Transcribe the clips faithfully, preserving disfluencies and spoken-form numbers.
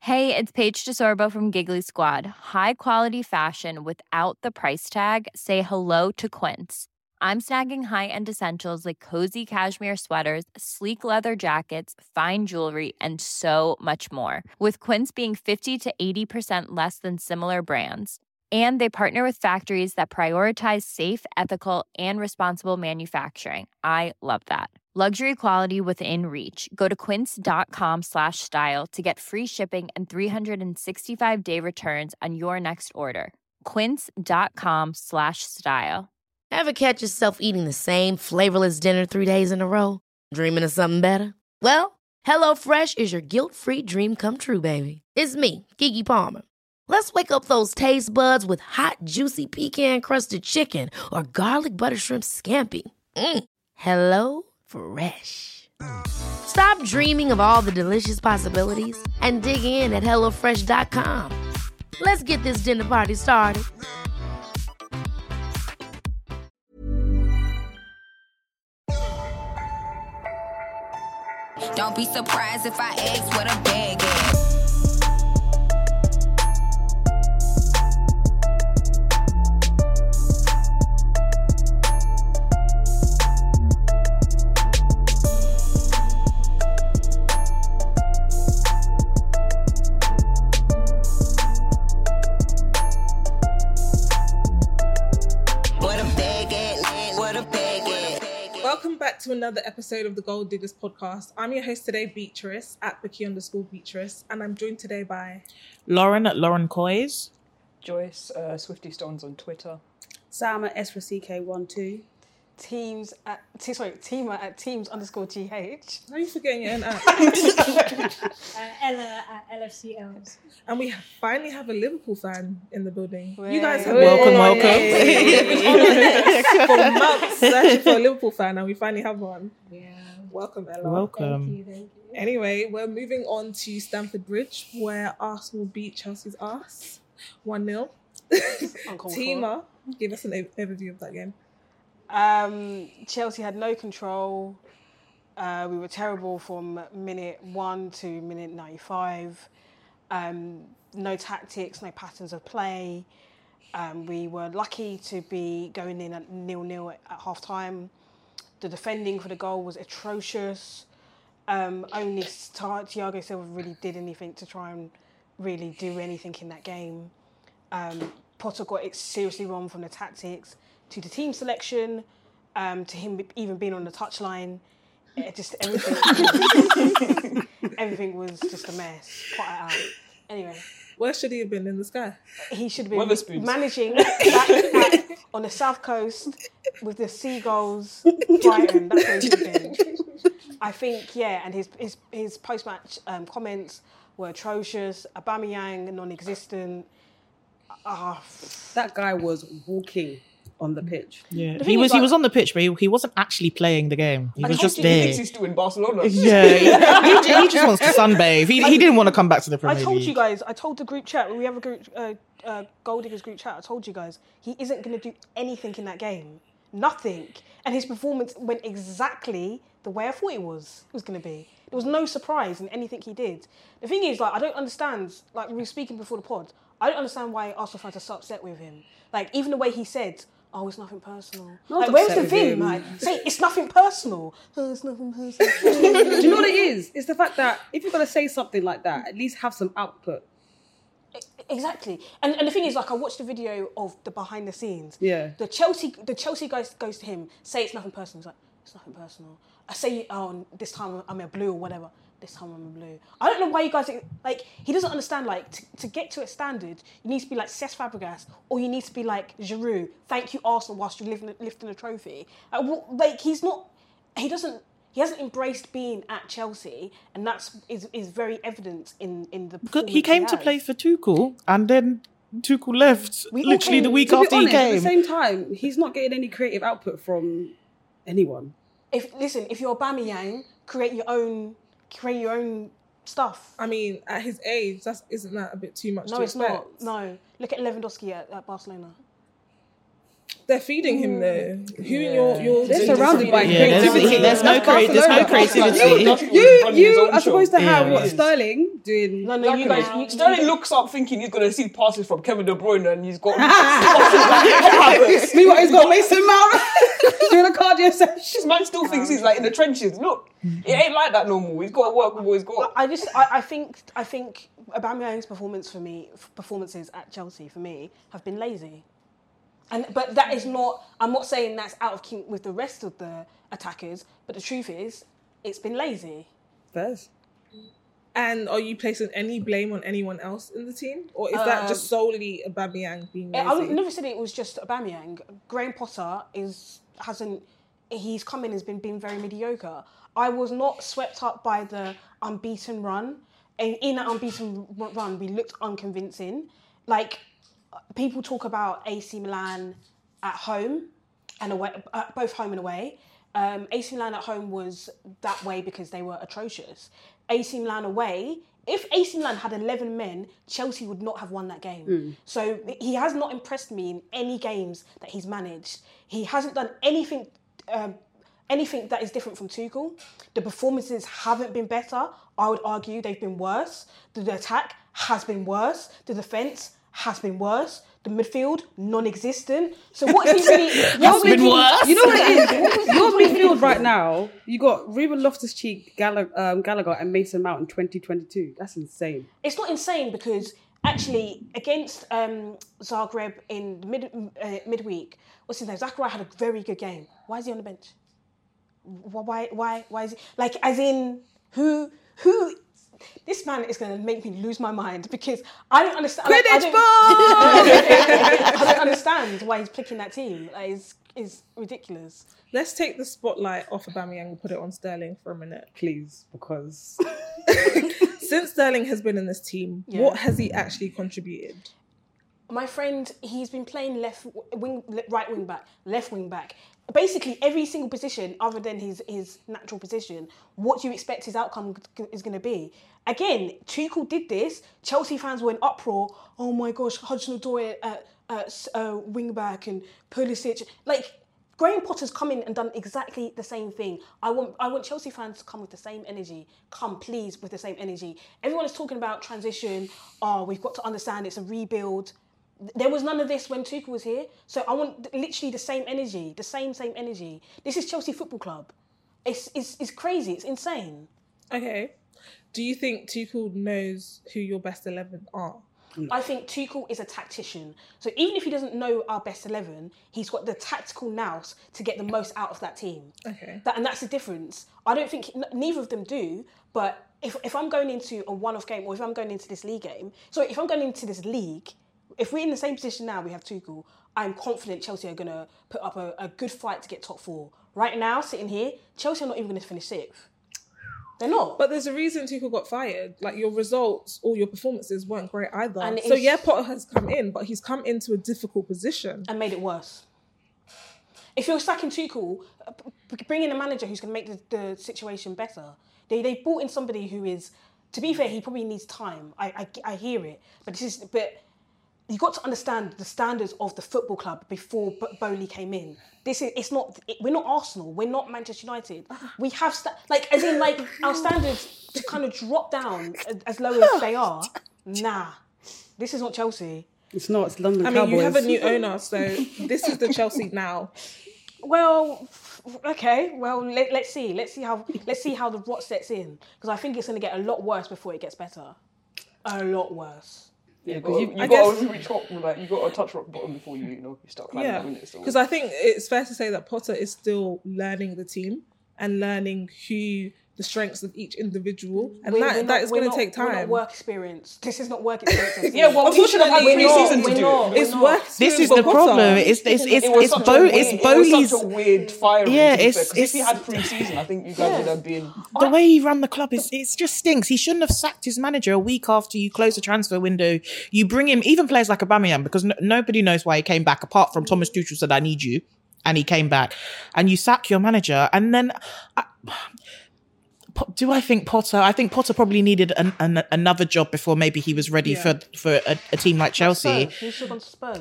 Hey, it's Paige DeSorbo from Giggly Squad. High quality fashion without the price tag. Say hello to Quince. I'm snagging high-end essentials like cozy cashmere sweaters, sleek leather jackets, fine jewelry, and so much more. With Quince being fifty to eighty percent less than similar brands. And they partner with factories that prioritize safe, ethical, and responsible manufacturing. I love that. Luxury quality within reach. Go to quince.com slash style to get free shipping and three sixty-five day returns on your next order. Quince.com slash style. Ever catch yourself eating the same flavorless dinner three days in a row? Dreaming of something better? Well, HelloFresh is your guilt-free dream come true, baby. It's me, Keke Palmer. Let's wake up those taste buds with hot, juicy pecan-crusted chicken or garlic butter shrimp scampi. Mm. Hello Fresh. Stop dreaming of all the delicious possibilities and dig in at hello fresh dot com. Let's get this dinner party started. Don't be surprised if I ask what a bag is. Welcome back to another episode of the Gold Diggers podcast. I'm your host today, Beatrice, at Vicky underscore Beatrice, and I'm joined today by... Lauren at Lauren Coys. Joyce, uh, Swifty Stones on Twitter. Sam at S for C K one two. Teams at, t- sorry, Teamer at Teams underscore G H. How are you forgetting your own app? uh, Ella at L F C Els. And we finally have a Liverpool fan in the building. Way. You guys have Welcome, been welcome. for months searching for a Liverpool fan, and we finally have one. Yeah. Welcome, Ella. Welcome. Thank you, thank you. Anyway, we're moving on to Stamford Bridge, where Arsenal beat Chelsea's arse one nil. Teamer, give us an overview of that game. Um, Chelsea had no control. Uh, we were terrible from minute one to minute ninety-five. Um, no tactics, no patterns of play. Um, we were lucky to be going in at nil-nil at, at half-time. The defending for the goal was atrocious. Um, only Thiago Silva really did anything to try and really do anything in that game. Um, Potter got it seriously wrong from the tactics to the team selection, um, to him even being on the touchline. It just everything, everything was just a mess. Put it out. Anyway, where should he have been? In the sky? He should have been managing that, that, on the south coast with the seagulls, Brighton. That's where he should have been. I think, yeah, and his his his post match um, comments were atrocious. Aubameyang non-existent. Uh, that guy was walking on the pitch. Yeah, he was like, he was on the pitch, but he, he wasn't actually playing the game. He I was just there. He thinks he's still in Barcelona. Yeah, he, he, he just wants to sunbathe. He, he didn't want to come back to the Premier League. I told you guys. I told the group chat. We have a group, uh, uh, Gold Diggers group chat. I told you guys he isn't going to do anything in that game. Nothing. And his performance went exactly the way I thought it was. It was going to be. There was no surprise in anything he did. The thing is, like, I don't understand. Like we were speaking before the pod. I don't understand why Arsenal fans are so upset with him. Like, even the way he said, oh, it's nothing personal. Like, where's the thing? Like, say, it's nothing personal. Oh, it's nothing personal. Do you know what it is? It's the fact that if you're going to say something like that, at least have some output. Exactly. And and the thing is, like, I watched the video of the behind the scenes. Yeah. The Chelsea the Chelsea guy goes to him, say it's nothing personal. He's like, it's nothing personal. I say, oh, this time I'm a blue or whatever. This time I'm a blue. I don't know why you guys, like, he doesn't understand, like, to, to get to a standard, you need to be like Cesc Fabregas, or you need to be like Giroud. Thank you, Arsenal, whilst you're lifting, lifting a trophy. Like, well, like, he's not, he doesn't, he hasn't embraced being at Chelsea, and that's is, is very evident in, in the performance he came he to has. play for Tuchel, and then Tuchel left We literally came, the week to after be honest, he came. At the same time, he's not getting any creative output from anyone. If listen, if you're Aubameyang, create your own, create your own stuff. I mean, at his age, that's isn't that a bit too much? No, to it's expect? not. No, look at Lewandowski at, at Barcelona. They're feeding him though. Who in your your They're surrounded by Yeah, there's, creativity. there's no That's crea- there's no Barcelona. creativity. You, you are supposed to have Yeah. what Sterling doing. No, no, you guys. You, Sterling looks up thinking he's going to see passes from Kevin De Bruyne and he's got... Meanwhile, he's got Mason Mount doing a cardio session. This man still thinks he's like in the trenches. Look, it ain't like that no more. He's got to work with what he's got. I just, I, I think, I think Aubameyang's performance for me, performances at Chelsea for me have been lazy. And but that is not. I'm not saying that's out of kink with the rest of the attackers. But the truth is, it's been lazy. Fairs. And are you placing any blame on anyone else in the team, or is that just solely Aubameyang being lazy? I would never said it was just Aubameyang. Graham Potter is hasn't. He's come in has been being very mediocre. I was not swept up by the unbeaten run. And in that unbeaten run, we looked unconvincing. Like, people talk about A C Milan at home and away, uh, both home and away. Um, A C Milan at home was that way because they were atrocious. A C Milan away, if A C Milan had eleven men, Chelsea would not have won that game. Mm. So he has not impressed me in any games that he's managed. He hasn't done anything um, anything that is different from Tuchel. The performances haven't been better. I would argue they've been worse. The attack has been worse. The defence has been worse. The midfield, non-existent. So what's he really... It's been worse. You know what it is? Your midfield right now, you got Ruben Loftus-Cheek, Gall- um, Gallagher and Mason Mount in twenty twenty-two. That's insane. It's not insane because actually against um, Zagreb in mid uh, midweek, what's his name? Zachariah had a very good game. Why is he on the bench? Why? Why? Why is he... Like, as in, who... who this man is going to make me lose my mind because I don't understand. Like, I, don't, I don't understand why he's picking that team. Like, it's, it's ridiculous. Let's take the spotlight off Aubameyang and put it on Sterling for a minute, please, because since Sterling has been in this team, yeah. what has he actually contributed? My friend, he's been playing left wing, right wing back, left wing back. Basically, every single position other than his, his natural position, what do you expect his outcome is going to be? Again, Tuchel did this. Chelsea fans were in uproar. Oh my gosh, Hudson-Odoi at, at uh, wing back and Pulisic. Like, Graham Potter's come in and done exactly the same thing. I want I want Chelsea fans to come with the same energy. Come, please, with the same energy. Everyone is talking about transition. Oh, we've got to understand it's a rebuild. There was none of this when Tuchel was here. So I want literally the same energy, the same, same energy. This is Chelsea Football Club. It's, it's, it's crazy. It's insane. Okay. Do you think Tuchel knows who your best eleven are? I think Tuchel is a tactician. So even if he doesn't know our best eleven, he's got the tactical nous to get the most out of that team. Okay. That, and that's the difference. I don't think, n- neither of them do, but if, if I'm going into a one-off game or if I'm going into this league game, so if I'm going into this league, if we're in the same position now, we have Tuchel, I'm confident Chelsea are going to put up a, a good fight to get top four. Right now, sitting here, Chelsea are not even going to finish sixth. They're not. But there's a reason Tuchel got fired. Like, your results or your performances weren't great either. And so yeah, Potter has come in, but he's come into a difficult position. And made it worse. If you're sacking Tuchel, bring in a manager who's going to make the, the situation better. They they brought in somebody who is, to be fair, he probably needs time. I I, I hear it. But this is, but you've got to understand the standards of the football club before B- Bowley came in. This is, it's not, it, we're not Arsenal, we're not Manchester United. We have, sta- like, as in, like, our standards to kind of drop down as, as low as they are. Nah, this is not Chelsea. It's not, it's London I mean, Cowboys. you have a new owner, so this is the Chelsea now. Well, okay, well, let, let's see. Let's see how, let's see how the rot sets in. Because I think it's going to get a lot worse before it gets better. A lot worse. Yeah, because you, you got guess, to reach top, like you got to touch rock bottom before you, you know, you start climbing yeah, that window. because I think it's fair to say that Potter is still learning the team and learning who the strengths of each individual, and We're- that, we're that not- is going we're to not- take We're not time. work experience. This is not work experience. Yeah, well, we should have had Unfortunately, pre-season we're to do not. it. It's We're work. This experience is for the Potter. problem. It's it's it's It was it's such a Bo weird- it's It was Bowley's such a weird fire. Yeah, Because it's- if he it's- had pre-season, I think you guys would have been. the way he ran the club is it just stinks. He shouldn't have sacked his manager a week after you close the transfer window. You bring him, even players like Aubameyang, because no, nobody knows why he came back apart from Thomas Tuchel said, "I need you," and he came back. And you sack your manager, and then. I, do I think Potter? I think Potter probably needed an, an, another job before maybe he was ready Yeah. for for a, a team like Chelsea. Spurs. He should have gone to Spurs.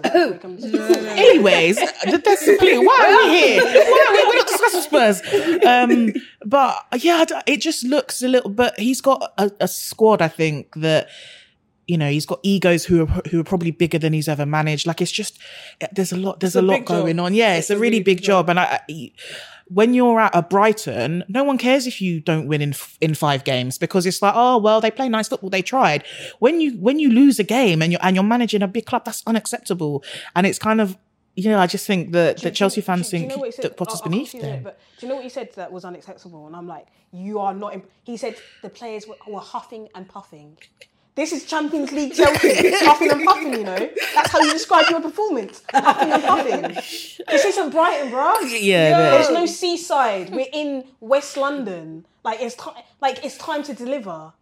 Anyways, that's simply why are we here? Why are we, we're not discussing Spurs. Um, but yeah, I don't- it just looks a little. But he's got a, a squad. I think that. You know, he's got egos who are who are probably bigger than he's ever managed. Like it's just there's a lot there's It's a a lot big job. going on. Yeah, it's, It's a a really really big big job. And I, I, when you're at a Brighton, no one cares if you don't win in f- in five games because it's like, oh well, they play nice football, they tried. When you when you lose a game and you're and you're managing a big club, that's unacceptable. And it's kind of you know, I just think that, Do- that do- Chelsea do- fans do you think know what he said? that Potter's I'll- I'll beneath come to you in a them. minute, But do you know what he said that was unacceptable? And I'm like, you are not. Imp-. He said the players were, were huffing and puffing. This is Champions League Chelsea, huffing and puffing, you know? That's how you describe your performance, huffing and puffing. This isn't Brighton, bro. Yeah, There's no. no seaside. We're in West London. Like, it's, ti- like, it's time to deliver.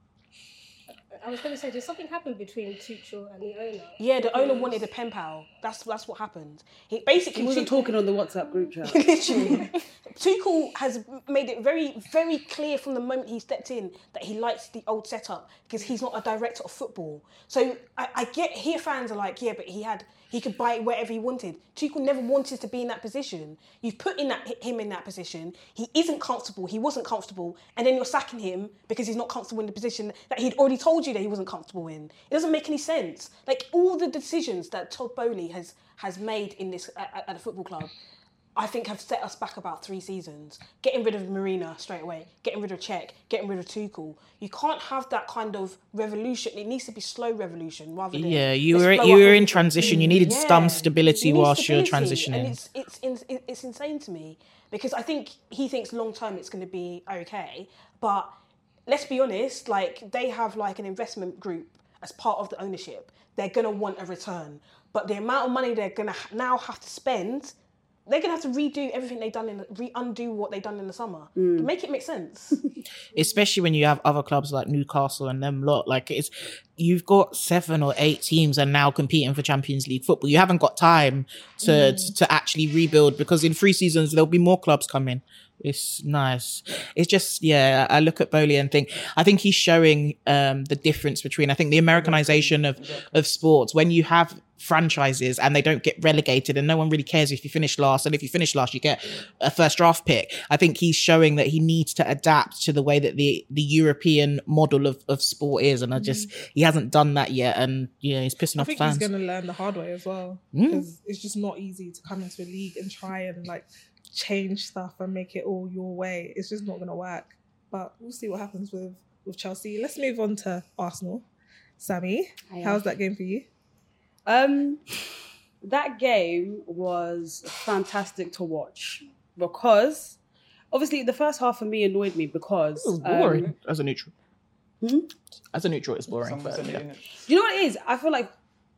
I was going to say, did something happen between Tuchel and the owner? Yeah, the owner Because- wanted a pen pal. That's that's what happened. He basically He wasn't Tuchel- talking on the WhatsApp group chat. Literally. Tuchel has made it very, very clear from the moment he stepped in that he likes the old setup because he's not a director of football. So I, I get here fans are like, yeah, but he had he could buy it wherever he wanted. Tuchel never wanted to be in that position. You've put in that him in that position. He isn't comfortable. He wasn't comfortable, and then you're sacking him because he's not comfortable in the position that he'd already told you that he wasn't comfortable in. It doesn't make any sense. Like all the decisions that Todd Bowley has has made in this at, at a football club, I think have set us back about three seasons. Getting rid of Marina straight away, getting rid of Cech, getting rid of Tuchel. You can't have that kind of revolution. It needs to be slow revolution rather than Yeah, you let's were blow you up were in everything. transition. You needed Yeah. some stability You need whilst you're stability, transitioning. and it's it's it's, it's insane to me because I think he thinks long term it's going to be okay, but let's be honest, like they have like an investment group as part of the ownership. They're going to want a return, but the amount of money they're going to now have to spend, they're going to have to redo everything they've done in re undo what they've done in the summer Mm. to make it make sense. Especially when you have other clubs like Newcastle and them lot. Like it's you've got seven or eight teams and now competing for Champions League football. You haven't got time to Mm. to actually rebuild because in three seasons there'll be more clubs coming. It's nice. It's just, yeah, I look at Bowley and think, I think he's showing um, the difference between, I think the Americanization of, of sports, when you have franchises and they don't get relegated and no one really cares if you finish last. And if you finish last, you get a first draft pick. I think he's showing that he needs to adapt to the way that the, the European model of, of sport is. And I just, he hasn't done that yet. And yeah, he's pissing I off think fans. he's going to learn the hard way as well Mm. because it's just not easy to come into a league and try and like change stuff and make it all your way. It's just not going to work. But we'll see what happens with with Chelsea. Let's move on to Arsenal. Sammy, Hiya. how's that game for you? Um, that game was fantastic to watch because obviously the first half for me annoyed me because It was boring um, as a neutral. Hmm? As a neutral, it's boring. Someone But, said it, yeah. innit? you know what it is? I feel like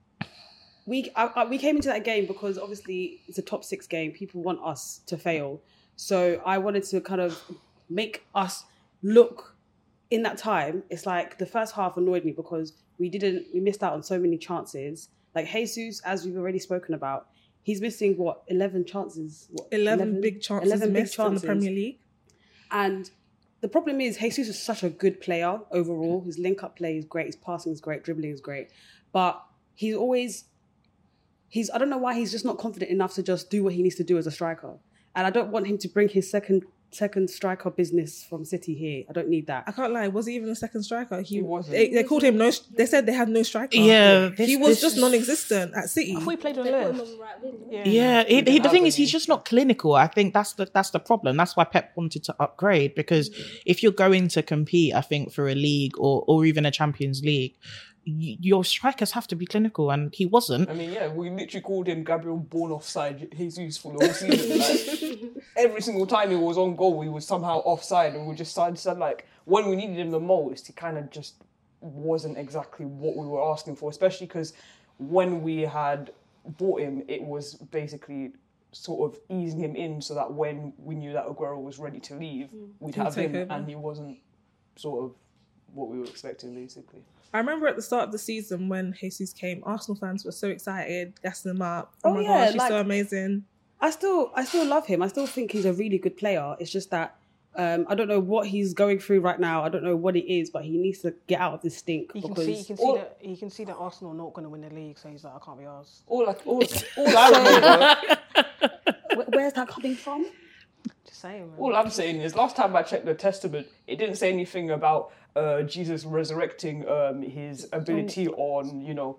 we I, I, we came into that game because obviously it's a top six game. People want us to fail, so I wanted to kind of make us look in that time. It's like the first half annoyed me because we didn't we missed out on so many chances. Like Jesus, as we've already spoken about, he's missing what eleven chances. What, eleven, big chances eleven big missed in the Premier League. And the problem is, Jesus is such a good player overall. His link-up play is great. His passing is great. Dribbling is great. But he's always, he's, I don't know why he's just not confident enough to just do what he needs to do as a striker. And I don't want him to bring his second second striker business from City here. I don't need that. I can't lie, was he even a second striker? He, He wasn't. They, they called him no. They said they had no striker. Yeah, this- he was this- just non-existent at City. I thought he played on They the put him left. on the right wing. didn't Yeah. they? Yeah, it, didn't he- the have thing is, any. he's just not clinical. I think that's the that's the problem. That's why Pep wanted to upgrade because if you're going to compete, I think for a league or or even a Champions League, y- your strikers have to be clinical, and he wasn't. I mean, yeah, we literally called him Gabriel Born offside Jesus for the whole season. Like, every single time he was on goal, he was somehow offside, and we just started said like when we needed him the most, he kind of just wasn't exactly what we were asking for. Especially because when we had bought him, it was basically sort of easing him in so that when we knew that Aguero was ready to leave, we'd He'd have take him, over. and he wasn't sort of what we were expecting, basically. I remember at the start of the season when Jesus came, Arsenal fans were so excited, gassing him up. Oh, Oh, my yeah, gosh, he's like- so amazing. I still, I still love him. I still think he's a really good player. It's just that Um, I don't know what he's going through right now. I don't know what it is, but he needs to get out of this stink. You can because see, you can see all- that he can see that Arsenal are not going to win the league, so he's like, I can't be arsed. All, like, all, all I remember, Where- where's that coming from? Just saying, man. all I'm saying is, last time I checked the Testament, it didn't say anything about uh, Jesus resurrecting um, his ability on, you know,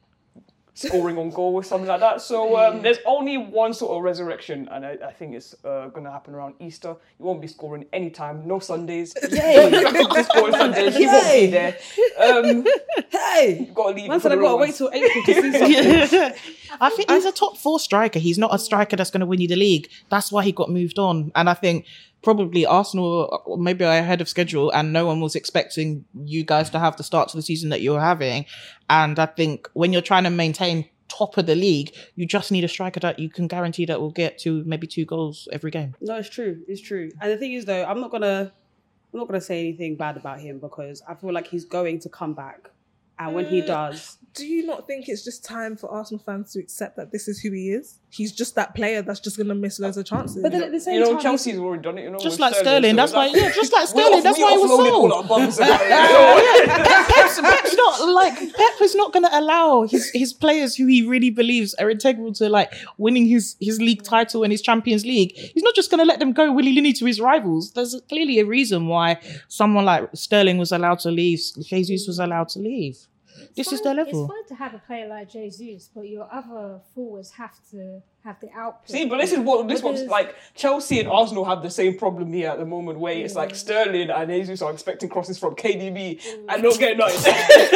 scoring on goal or something like that. So um, there's only one sort of resurrection, and I, I think it's uh, going to happen around Easter. He won't be scoring anytime, no Sundays. Yay! scoring Sundays, he won't be there. Um, Hey! you've got to leave. Man it for said I the got to real wait ones. till April to see something. I think he's a top four striker. He's not a striker that's going to win you the league. That's why he got moved on. And I think probably Arsenal, or maybe are ahead of schedule, and no one was expecting you guys to have the start to the season that you're having. And I think when you're trying to maintain top of the league, you just need a striker that you can guarantee that will get to maybe two goals every game. No, it's true. It's true. And the thing is, though, I'm not gonna, I'm not gonna say anything bad about him because I feel like he's going to come back, and when he does, Do you not think it's just time for Arsenal fans to accept that this is who he is? He's just that player that's just going to miss loads of chances. but then at the same You know, time, Chelsea's already done it. You know, Just with like Sterling, that's so why, yeah, just like we Sterling, off- that's we why he was offloaded all sold. our bums about it. Pep, Pep's, Pep's not like Pep is not going to allow his his players who he really believes are integral to like winning his his league title and his Champions League. He's not just going to let them go willy nilly to his rivals. There's clearly a reason why someone like Sterling was allowed to leave, Jesus was allowed to leave. This is their level. It's fine to have a player like Jesus, but your other forwards have to have the output. See, but this is what this one's Because- like. Chelsea and Arsenal have the same problem here at the moment, where it's like Sterling and Jesus are expecting crosses from K D B and not getting nothing.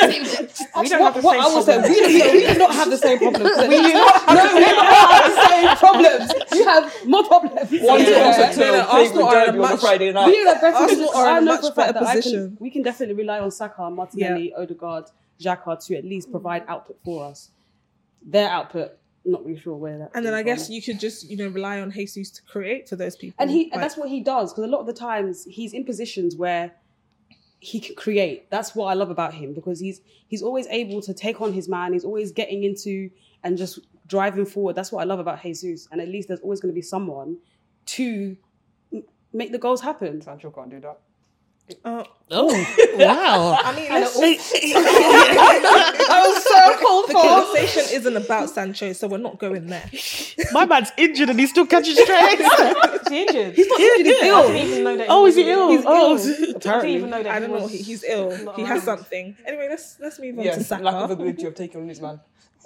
we don't have the what same I will say, problem. we, we, we do not have the same problems. We do not, no, we do not have the same problems. You have more problems. One Yeah. to also No, no, play Arsenal with are Derby a on a much- Friday night. We know that Arsenal are I in a know much for a fact better that I can, position. we can definitely rely on Saka, Martinelli, Odegaard, Xhaka to at least provide output for us. Their output, not really sure where that. And then I came guess from. you could just, you know, rely on Jesus to create for those people. and he Like, and that's what he does because a lot of the times he's in positions where he can create. That's what I love about him because he's he's always able to take on his man. He's always getting into and just driving forward. That's what I love about Jesus. And at least there's always going to be someone to m- make the goals happen. Sancho can't do that. uh, Oh, wow. I mean, let's, I was so cold the conversation isn't about Sancho, so we're not going there. My man's injured and he's still catching straight. Is he injured? He's not injured, he's I ill. didn't even know that. Oh, is he was ill? He's Oh, ill. I didn't even know that. I he don't know. was He, he's ill. not He has around. something. Anyway, let's let's move on Yeah, to Saka. lack of ability of taking on this man.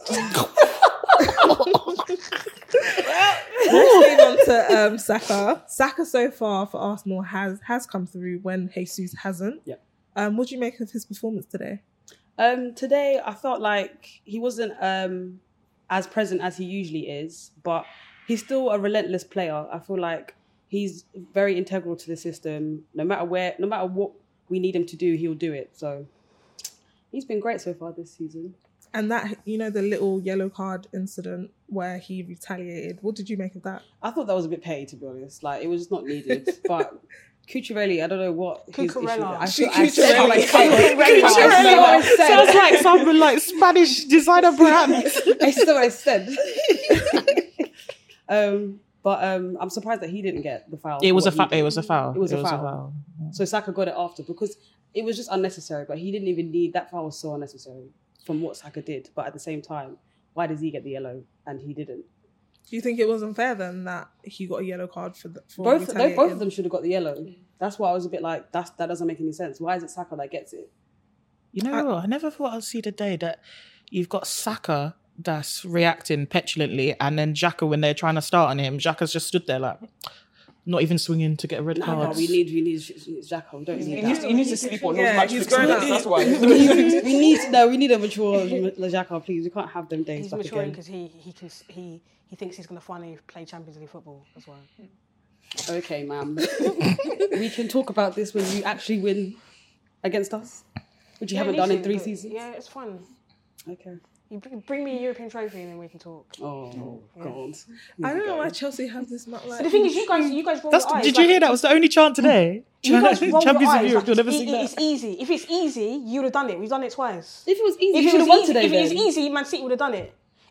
Let's move on to um, Saka. Saka so far for Arsenal has has come through when Jesus hasn't. Yeah. Um, what do you make of his performance today? Um, today, I felt like he wasn't um, as present as he usually is, but he's still a relentless player. I feel like he's very integral to the system. No matter where, no matter what we need him to do, he'll do it. So he's been great so far this season. And that, you know, the little yellow card incident where he retaliated. What did you make of that? I thought that was a bit petty, to be honest. Like, it was just not needed. But Cucurelli, I don't know what his issue is. Cucurella. I feel I said Cucurella. like Cucurella. I said. Sounds like some like Spanish designer brand. I still I said. um, but um, I'm surprised that he didn't get the foul. It was for a what foul. he It did. was a foul. It was a foul. So Saka got it after because it was just unnecessary. But he didn't even need that foul. Was so unnecessary from what Saka did. But at the same time, why does he get the yellow and he didn't? Do you think it wasn't fair then that he got a yellow card for the for Both they, retaliating? both of them should have got the yellow. That's why I was a bit like that's that doesn't make any sense. Why is it Saka that gets it? You know what? I never thought I'd see the day that you've got Saka that's reacting petulantly, and then Xhaka when they're trying to start on him, Xhaka's just stood there like, not even swinging to get a red No, card. no, we need we need Xhaka. We don't He need needs, that. he needs to sleep on those Yeah, match he's fixing grown minutes, up. that's why. we, need, we need no, we need a mature Xhaka, please. We can't have them days He's back maturing again. because he he can he he thinks he's going to finally play Champions League football. That's why. Okay, ma'am. We can talk about this when you actually win against us, which you Yeah, haven't me done in too, three but seasons. Yeah, it's fun. Okay. You bring, bring me a European trophy and then we can talk. Oh God. I don't know why Chelsea have this not like. But the thing is, you guys, you guys roll That's, your eyes. did you like, hear that? Was the only chant today? You guys roll Champions your of eyes. Europe. Like, You'll never it's, see e- that. it's easy. If it's easy, you would have done it. We've done it twice. If it was easy, If you it should was have won easy, today. if it was then. easy, Man City would have done it.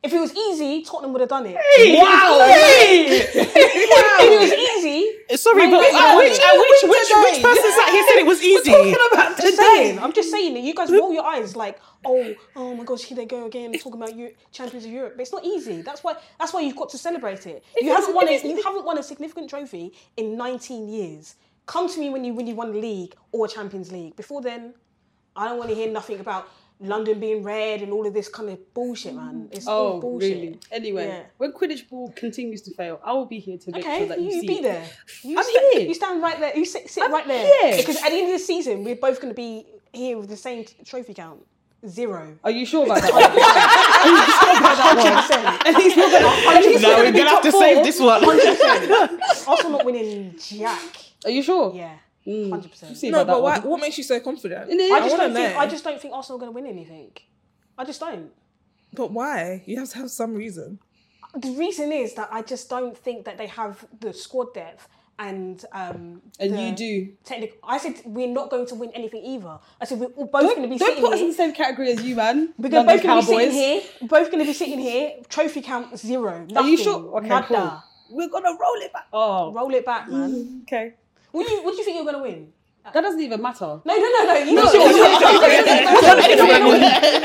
If it was easy, Tottenham would have done it. Hey, wow! Hey. If it was easy, Sorry, Man but United uh, would which, have uh, won which, it. which, which person sat here said it was easy? about Just saying, I'm just saying that you guys roll your eyes like, oh, oh my gosh, here they go again talking about you, champions of Europe. But it's not easy. That's why. That's why you've got to celebrate it. You haven't won. A, you haven't won a significant trophy in nineteen years. Come to me when you when you won the league or Champions League. Before then, I don't want to hear nothing about London being red and all of this kind of bullshit, man. It's all Oh, bullshit. really? Anyway, Yeah. when Quidditch ball continues to fail, I will be here to make Okay, sure that you, you, see be it. there. You I'm sta- here. You stand right there. You sit, sit I'm right there. here. Because at the end of the season, we're both going to be here with the same t- trophy count. Zero. Are you sure about that? Are you sure about that one one? hundred percent. At least we're gonna. At least No, we're we're gonna be gonna have top to save four. this one. one hundred percent. Arsenal not winning jack. Are you sure? Yeah. Mm. one hundred percent. See No, about that but why, one. what makes you so confident? Innit? I I just wanna don't think know. I just don't think Arsenal are going to win anything. I just don't. But why? You have to have some reason. The reason is that I just don't think that they have the squad depth and um And the you do. technical. I said we're not going to win anything either. I said we're all both Don't, going to be don't sitting put us in here. the same category as you, man. We're London both going to be Cowboys. sitting here. We're both going to be sitting here. Trophy count zero. Nothing. Are you sure? Okay, Nada. cool. We're gonna roll it back. Oh, Roll it back, man. okay. What do you What do you think you're going to win? That doesn't even matter. No, no, no, no. You No, know no, what you're going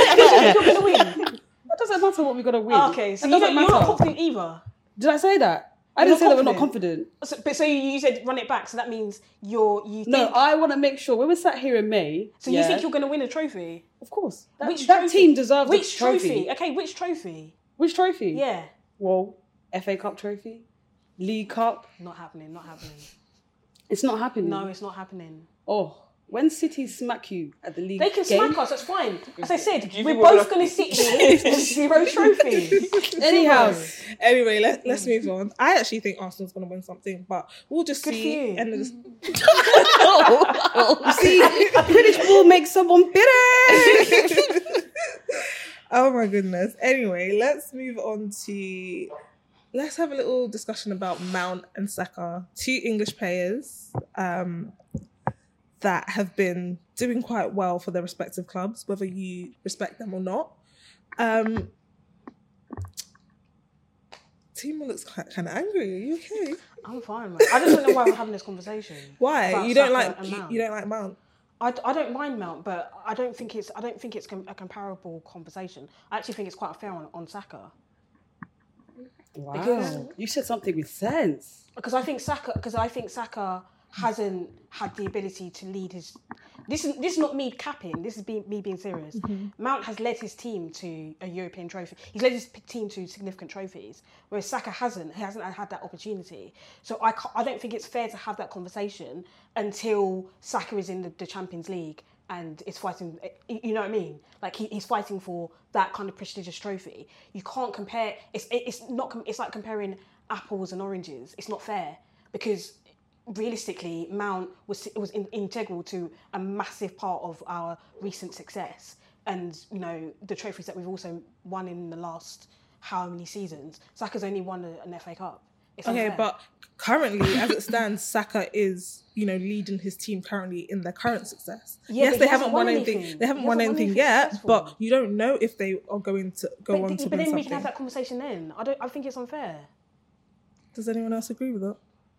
to win. That doesn't matter what we're gonna win. Okay, so It you doesn't don't, you're not matter. confident either. Did I say that? I You're didn't say not that we're not confident. So, but so you, you said run it back, so that means you're you. Think, No, I want to make sure when we're sat here in May. So you yeah, think you're going to win a trophy? Of course. That, Which that trophy? team deserves Which a trophy. trophy? Okay, which trophy? Which trophy? Yeah, Well, F A Cup trophy, League Cup. not happening. Not happening. It's not happening. No, it's not happening. Oh, when City smack you at the league They can game, smack us. That's fine. As I said, you we're think we're both gonna- going to sit here with zero trophies. Anyhow, Anyway, let, let's move on. I actually think Arsenal's going to win something, but we'll just Good see. for you. End of this. see, a British ball makes someone bitter. Oh my goodness. Anyway, let's move on to. Let's have a little discussion about Mount and Saka, two English players um, that have been doing quite well for their respective clubs, whether you respect them or not. Um, Timo looks quite kind of angry. Are you okay? I'm fine, man. I just don't know why we're having this conversation. Why about you don't Saka like and you, Mount. you don't like Mount? I, I don't mind Mount, but I don't think it's I don't think it's com- a comparable conversation. I actually think it's quite fair on, on Saka. Wow, Because- you said something with sense. Because I think Saka, because I think Saka hasn't had the ability to lead his. This is this is not me capping. This is be, me being serious. Mount has led his team to a European trophy. He's led his p- team to significant trophies, whereas Saka hasn't. He hasn't had that opportunity. So I ca- I don't think it's fair to have that conversation until Saka is in the, the Champions League and is fighting. You know what I mean? Like he, he's fighting for that kind of prestigious trophy. You can't compare. It's it's not. com- It's like comparing apples and oranges. It's not fair because realistically, Mount was was in, integral to a massive part of our recent success, and you know the trophies that we've also won in the last how many seasons. Saka's only won a, an F A Cup. It's Okay, unfair. but currently, as it stands, Saka is, you know, leading his team currently in their current success. Yeah, yes, but they he haven't hasn't won won anything. anything. They haven't He won hasn't won anything anything yet, successful. but you don't know if they are going to go but, on th- to but win then we can have something. that conversation then. I don't. I think it's unfair. Does anyone else agree with that?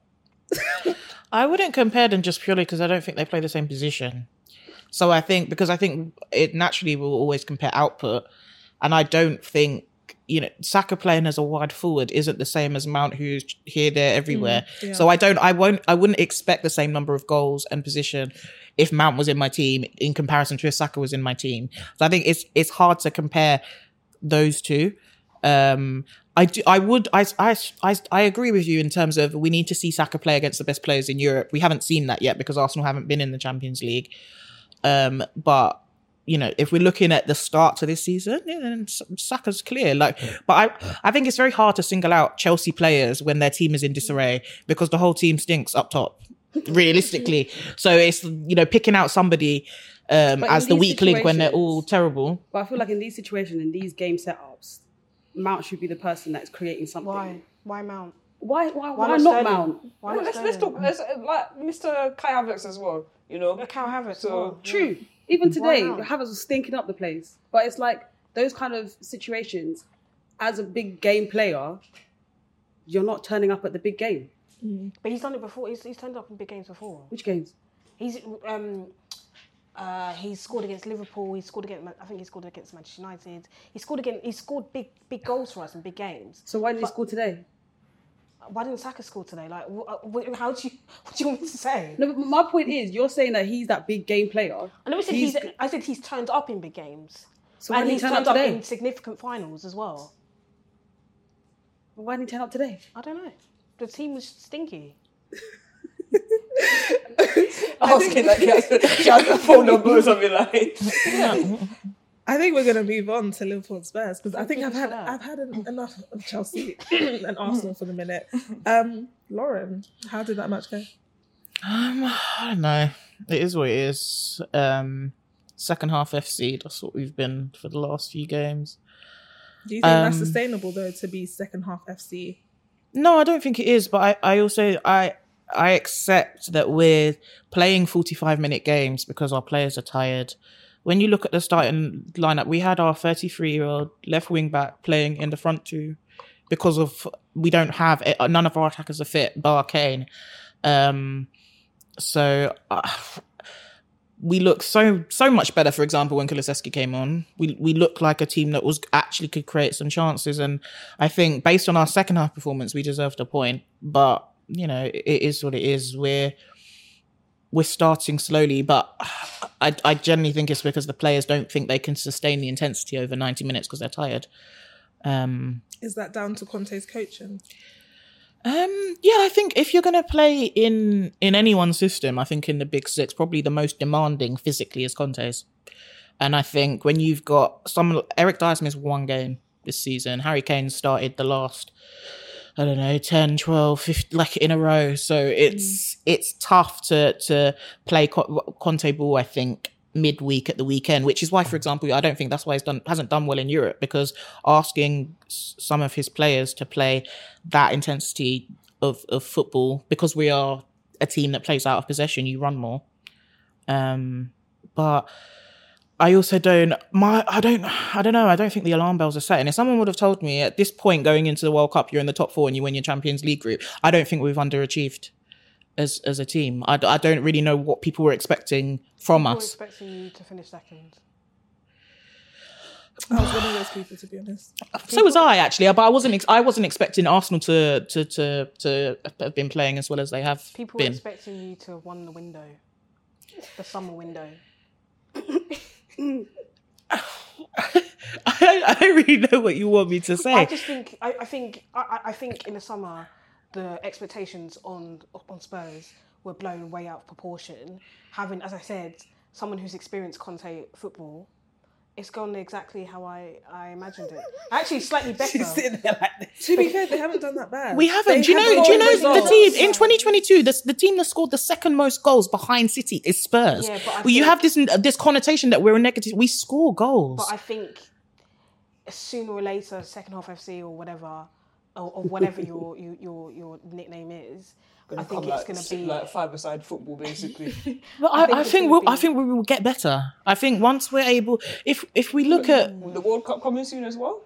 I wouldn't compare them just purely because I don't think they play the same position. So I think because I think it naturally will always compare output, and I don't think you know Saka playing as a wide forward isn't the same as Mount, who's here, there, everywhere. Mm, yeah. So I don't, I won't, I wouldn't expect the same number of goals and position if Mount was in my team in comparison to if Saka was in my team. So I think it's it's hard to compare those two. Um, I do, I would, I, I, I, I agree with you in terms of we need to see Saka play against the best players in Europe. We haven't seen that yet because Arsenal haven't been in the Champions League. Um, but you know, if we're looking at the start to this season, yeah, then S- Saka's clear. Like, but I, I think it's very hard to single out Chelsea players when their team is in disarray because the whole team stinks up top, realistically. So it's you know picking out somebody um, But in as the these weak link when they're situations- all terrible. But I feel like in these situations, in these game setups, Mount should be the person that's creating something. Why? Why Mount? Why? Why? Why Why, not not Sterling? Mount? Why not let's let's Sterling? talk. Let's, uh, like Mister Kai Havertz as well. You know, Kai Havertz. So, well, yeah. True. Even today, not? Havertz was stinking up the place. But it's like those kind of situations. as a big game player, you're not turning up at the big game. Mm. But he's done it before. He's, he's turned up in big games before. Which games? He's um, uh, he's scored against Liverpool. He scored against. I think he scored against Manchester United. He scored against. He scored big big goals for us in big games. So why did but, he score today? Why didn't Saka score today? Like, wh- how do you? What do you want me to say? No, but my point is, you're saying that he's that big game player. I never said he's. he's I said he's turned up in big games. So and why he's did he turn turned up up today? in significant finals as well. Well, why didn't he turn up today? I don't know. The team was stinky. Asking like she has a phone number or something like. Yeah. I think we're gonna move on to Liverpool and Spurs because I think I've had I've had an, enough of Chelsea and Arsenal for the minute. Um, Lauren, how did that match go? Um, I don't know. It is what it is. Um, second half F C. That's what we've been for the last few games. Do you think um, that's sustainable though to be second half F C? No, I don't think it is. But I, I also I I accept that we're playing forty-five minute games because our players are tired. When you look at the starting lineup, we had our thirty-three-year-old left wing back playing in the front two because of we don't have none of our attackers are fit, bar Kane. Um, so uh, we look so so much better. For example, when Kulusevski came on, we we looked like a team that was actually could create some chances. And I think based on our second half performance, we deserved a point. But you know, it is what it is. We're We're starting slowly, but I, I generally think it's because the players don't think they can sustain the intensity over ninety minutes because they're tired. Um, Is that down to Conte's coaching? Um, yeah, I think if you're going to play in, in anyone's system, I think in the Big Six, probably the most demanding physically is Conte's. And I think when you've got some... Eric Dyson missed one game this season. Harry Kane started the last... I don't know, ten, twelve, fifteen, like in a row. So it's mm. it's tough to to play Conte ball, I think, midweek at the weekend, which is why, for example, I don't think that's why he's done hasn't done well in Europe, because asking some of his players to play that intensity of, of football, because we are a team that plays out of possession, you run more. Um, but I also don't, my, I don't, I don't know. I don't think the alarm bells are set. And if someone would have told me at this point going into the World Cup, you're in the top four and you win your Champions League group, I don't think we've underachieved as as a team. I, I don't really know what people were expecting from people us. Were expecting you to finish second. I was one of those people, to be honest. So was I actually, but I wasn't. Ex- I wasn't expecting Arsenal to to to to have been playing as well as they have people been. Were expecting you to have won the window, the summer window. I, I don't really know what you want me to say. I just think I, I think I, I think in the summer the expectations on on Spurs were blown way out of proportion. Having, as I said, someone who's experienced Conte football, it's gone exactly how I, I imagined it. Actually, slightly better. She's sitting there like this. To be fair, they haven't done that bad. We haven't. They do you know? haven't Do you know results. the team in twenty twenty-two? The, the team that scored the second most goals behind City is Spurs. Yeah, but I well, you think- have this this connotation that we're a negative. We score goals. But I think sooner or later, second half F C or whatever, or, or whatever your, your your your nickname is, I think it's like, going to be like five-a-side football, basically. But I, I think, I it's think gonna we'll. be- I think we will get better. I think once we're able, if if we look at The World Cup coming soon as well.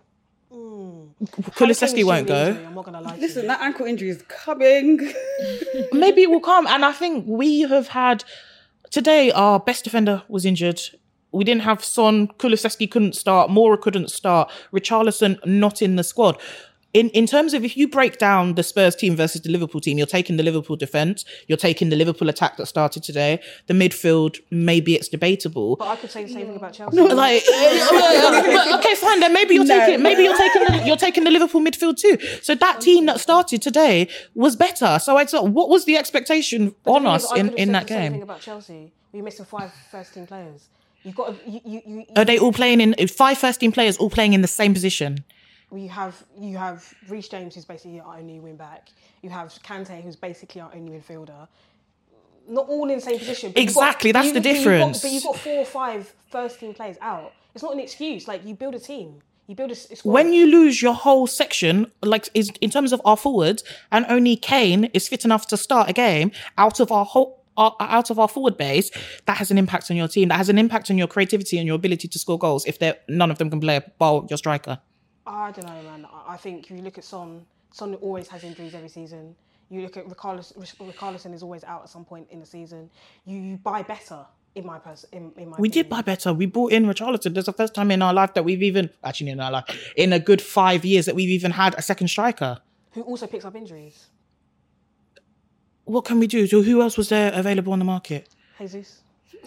Kulusevski won't go. I'm not going to lie to Listen, you. that ankle injury is coming. Maybe it will come. And I think we have had today. Our best defender was injured. We didn't have Son. Kulusevski couldn't start. Mora couldn't start. Richarlison not in the squad. In in terms of if you break down the Spurs team versus the Liverpool team, you're taking the Liverpool defence, you're taking the Liverpool attack that started today. The midfield, maybe it's debatable. But I could say the same thing about Chelsea. Like, uh, okay, fine. Then maybe you're No. taking maybe you're taking the, you're taking the Liverpool midfield too. So that team that started today was better. So I thought, what was the expectation But the on thing is, us I in, could have in said that the same game? thing about Chelsea. You're missing five first team players. You've got to, you, you, you, Are they all playing in five first team players all playing in the same position? You have you have Reece James, who's basically our only wing back. You have Kante, who's basically our only midfielder. Not all in the same position. but you've Exactly, got- that's you- the but you've got- difference. But you've got four or five first team players out. It's not an excuse. Like, you build a team. You build a, s- a squad. When you lose your whole section, like is in terms of our forwards, and only Kane is fit enough to start a game out of our whole. Our, out of our forward base, that has an impact on your team. That has an impact on your creativity and your ability to score goals if they're, none of them can play a ball, your striker. I don't know, man. I I think if you look at Son, Son always has injuries every season. You look at Richarlison, Richarlison is always out at some point in the season. You, you buy better, in my person, in, in my We opinion. did buy better. We brought in Richarlison. There's the first time in our life that we've even, actually in our life, in a good five years that we've even had a second striker. Who also picks up injuries. What can we do? So who else was there available on the market? Jesus.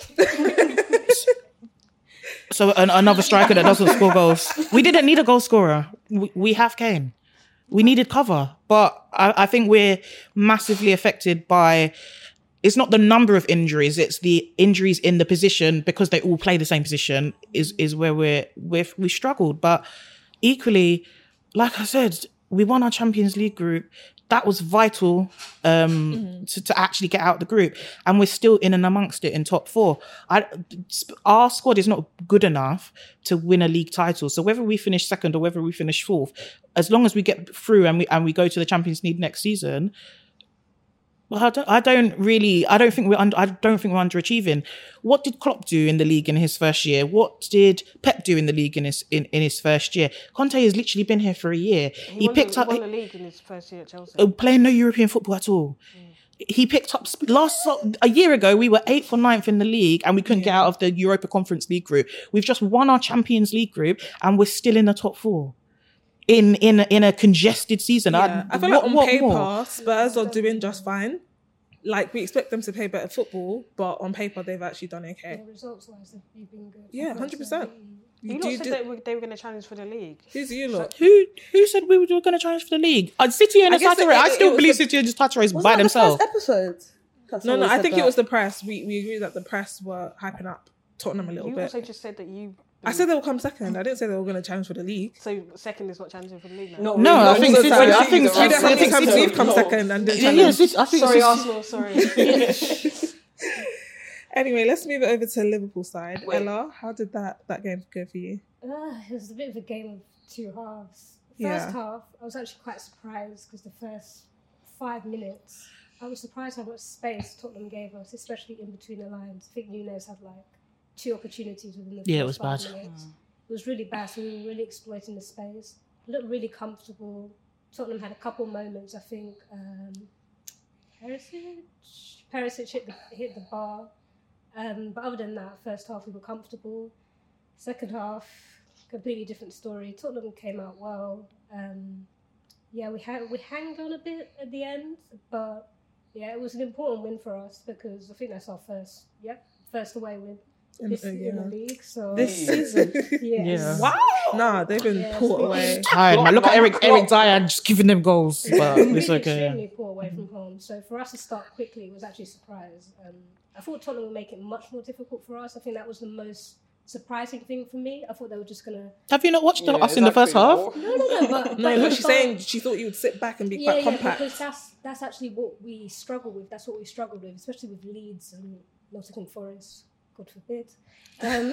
So an, another striker that doesn't score goals. We didn't need a goal scorer. We, we have Kane. We needed cover. But I, I think we're massively affected by, it's not the number of injuries, it's the injuries in the position, because they all play the same position, is, is where we're, we're, we struggled. But equally, like I said, we won our Champions League group. That was vital um, mm-hmm. to, to actually get out the group. And we're still in and amongst it in top four. I, our squad is not good enough to win a league title. So whether we finish second or whether we finish fourth, as long as we get through and we and we go to the Champions League next season, well, I don't, I don't really, I don't think we're under, I don't think we're underachieving. What did Klopp do in the league in his first year? What did Pep do in the league in his in, in his first year? Conte has literally been here for a year. He, he won picked the, up he won the league in his first year at Chelsea. Uh, playing no European football at all. Mm. He picked up last a year ago. We were eighth or ninth in the league, and we couldn't yeah. get out of the Europa Conference League group. We've just won our Champions League group, and we're still in the top four. In in in a congested season, yeah. I, I feel what, like on what paper, more? Spurs are doing just fine. Like, we expect them to play better football, but on paper, they've actually done okay. Yeah, results-wise, they've been good. Yeah, one hundred percent. You, you lot said do... that we, they were going to challenge for the league. Who's you lot? Who who said we were going to challenge for the league? Uh, City and Tata I still believe the... City and Tata is by themselves. Was that the first episode? That's no, no, I think that. it was the press. We we agree that the press were hyping up Tottenham a little you bit. You also just said that you... I said they will come second. I didn't say they were going to challenge for the league. So second is not challenging for the league now? No, no, no I think City. I think City. How many times we've come second and didn't challenge? Yeah, City, I think sorry, City. Arsenal. Sorry. Anyway, let's move it over to Liverpool side. Wait. Ella, how did that, that game go for you? Uh, it was a bit of a game of two halves. First Yeah. half, I was actually quite surprised because the first five minutes, I was surprised how much space Tottenham gave us, especially in between the lines. I think Nunes had like two opportunities within the Yeah, it first was five bad. minutes. It was really bad, so we were really exploiting the space. Looked really comfortable. Tottenham had a couple moments, I think. Um, Perisic? Perisic hit the, hit the bar. Um, but other than that, first half we were comfortable. Second half, completely different story. Tottenham came out well. Um, yeah, we ha- we hanged on a bit at the end, but yeah, it was an important win for us because I think that's our first, yep, first away win In, this uh, in yeah. the league. So This season? yes. Yeah. Wow! Nah, they've been Yeah, pulled it's away. Tired, man. Look at Eric Eric Dyer just giving them goals, but Really it's okay. extremely poor away from home. So for us to start quickly was actually a surprise. Um, I thought Tottenham would make it much more difficult for us. I think that was the most surprising thing for me. I thought they were just gonna. Have you not watched the, Yeah, us in the first exactly. half? No, no, no. But, No, but look, I she's thought- saying she thought you would sit back and be Yeah, quite yeah, compact. because that's that's actually what we struggle with. That's what we struggled with, especially with Leeds and Nottingham Forest. God forbid. Um,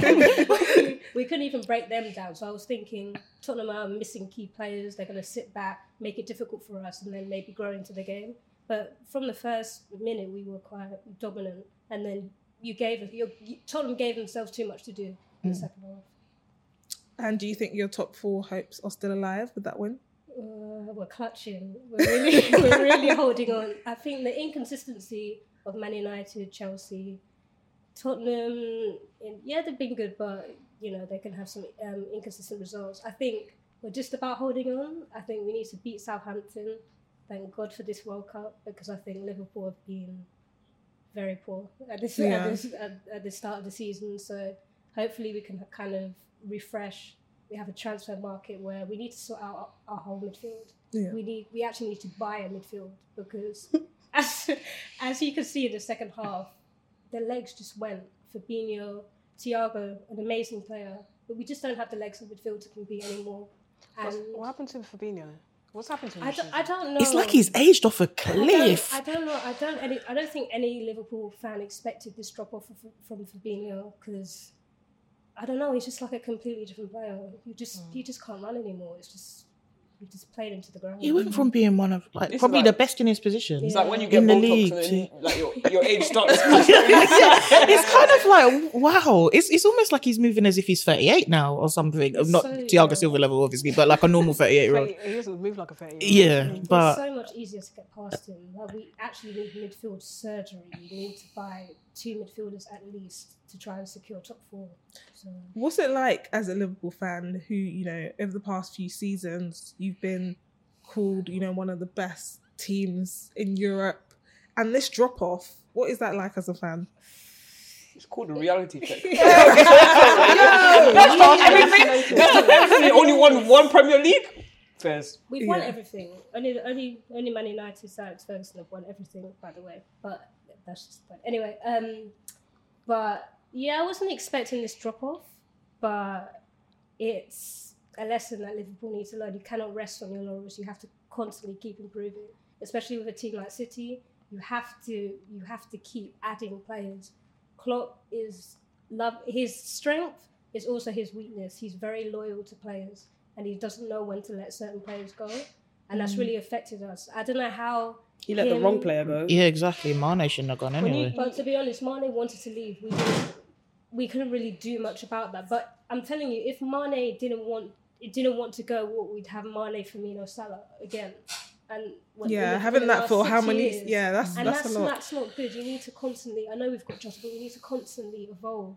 we couldn't even break them down. So I was thinking, Tottenham are missing key players. They're going to sit back, make it difficult for us, and then maybe grow into the game. But from the first minute, we were quite dominant, and then you gave us. You, Tottenham gave themselves too much to do in the second half. And do you think your top four hopes are still alive with that win? Uh, we're clutching. We're really, we're really holding on. I think the inconsistency of Man United, Chelsea, Tottenham, yeah, they've been good, but you know they can have some um, inconsistent results. I think we're just about holding on. I think we need to beat Southampton. Thank God for this World Cup because I think Liverpool have been very poor at this, Yeah. at, this at, at the start of the season. So hopefully we can kind of refresh. We have a transfer market where we need to sort out our, our whole midfield. Yeah. We need we actually need to buy a midfield because as as you can see in the second half, the legs just went. Fabinho, Thiago, an amazing player, but we just don't have the legs of midfield to compete anymore. What's, And what happened to Fabinho? What's happened to him? I this don't, season? I don't know. It's like he's aged off a I don't, cliff. I don't know. I don't. Any, I don't think any Liverpool fan expected this drop off from Fabinho because I don't know. He's just like a completely different player. You just Mm. you just can't run anymore. It's just He just played into the ground. He went from being one of like It's probably like- the best in his position. It's like when you get in the Botox league. and then, like your, your age starts. It's kind of like wow. It's it's almost like he's moving as if he's thirty-eight now or something. Not So, Thiago yeah. Silva level, obviously, but like a normal thirty-eight year old. He doesn't move like a thirty. Yeah, It's but so much easier to get past him. Like we actually need midfield surgery. We need to buy two midfielders at least to try and secure top four. So What's it like as a Liverpool fan who, you know, over the past few seasons, you've been called, you know, one of the best teams in Europe, and this drop off, what is that like as a fan? It's called a reality check. That's not everything. That's not everything. Only won one Premier League. Fairs. we've won Yeah. everything. Only only only Man United, Sir Alex Ferguson have won everything, by the way. But that's just the point. Anyway, um, but yeah, I wasn't expecting this drop off, but it's a lesson that Liverpool needs to learn. You cannot rest on your laurels. You have to constantly keep improving, especially with a team like City. You have to you have to keep adding players. Klopp is love his strength is also his weakness. He's very loyal to players, and he doesn't know when to let certain players go, and that's really affected us. I don't know how He let the him- wrong player go. yeah, exactly. Mane shouldn't have gone when anyway. you, but to be honest, Mane wanted to leave. We didn't, we couldn't really do much about that. But I'm telling you, if Mane didn't want it didn't want to go, what we'd have Mane, Firmino, Salah again. And when, Yeah, within having the that last for six how many? years. Yeah, that's and that's, that's a lot. that's not good. You need to constantly. I know we've got Jota, but we need to constantly evolve.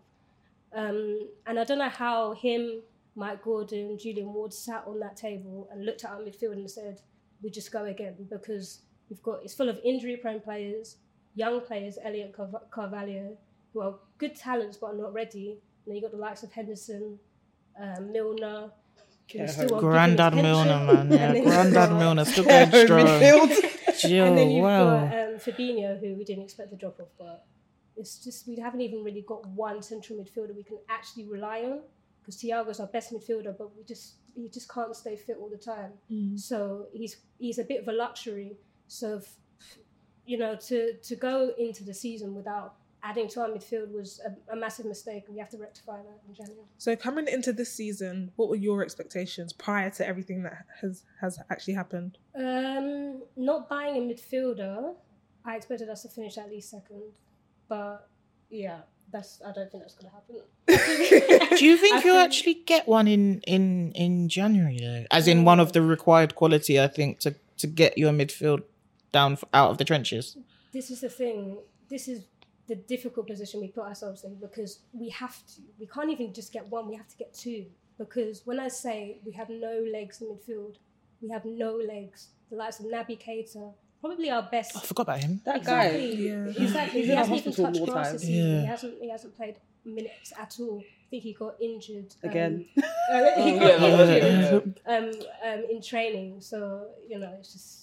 Um, and I don't know how him, Mike Gordon, Julian Ward sat on that table and looked at our midfield and said, "We just go again," because we've got it's full of injury-prone players, young players, Elliot Carv- Carvalho, who are good talents but are not ready. And then you got the likes of Henderson, um, Milner. who Yeah, still on Grandad good Milner, pension. man. And Yeah, then you've Grandad got- Milner still going strong. Joe, and then you've wow. got um, Fabinho, who we didn't expect the drop off, but it's just we haven't even really got one central midfielder we can actually rely on, because Thiago's our best midfielder, but we just he just can't stay fit all the time. So he's he's a bit of a luxury. So f- you know, to to go into the season without adding to our midfield was a, a massive mistake, and we have to rectify that in January. So coming into this season, what were your expectations prior to everything that has has actually happened? Um, not buying a midfielder, I expected us to finish at least second, but yeah, that's I don't think that's going to happen. Do you think I you'll think- actually get one in, in, in January though? As in one of the required quality, I think, to, to get your midfield down f- out of the trenches. This is the thing. This is the difficult position we put ourselves in, because we have to. We can't even just get one. We have to get two. Because when I say we have no legs in midfield, we have no legs. The likes of Naby Keita, probably our best. I forgot about him. That Exactly. guy. Yeah. Exactly. He's he in hasn't the even hospital touched more grass times. this season. Yeah. He hasn't. He hasn't played minutes at all. I think he got injured um, Again. uh, he Oh, got yeah, no, injured yeah, um, um, in training. So you know, it's just.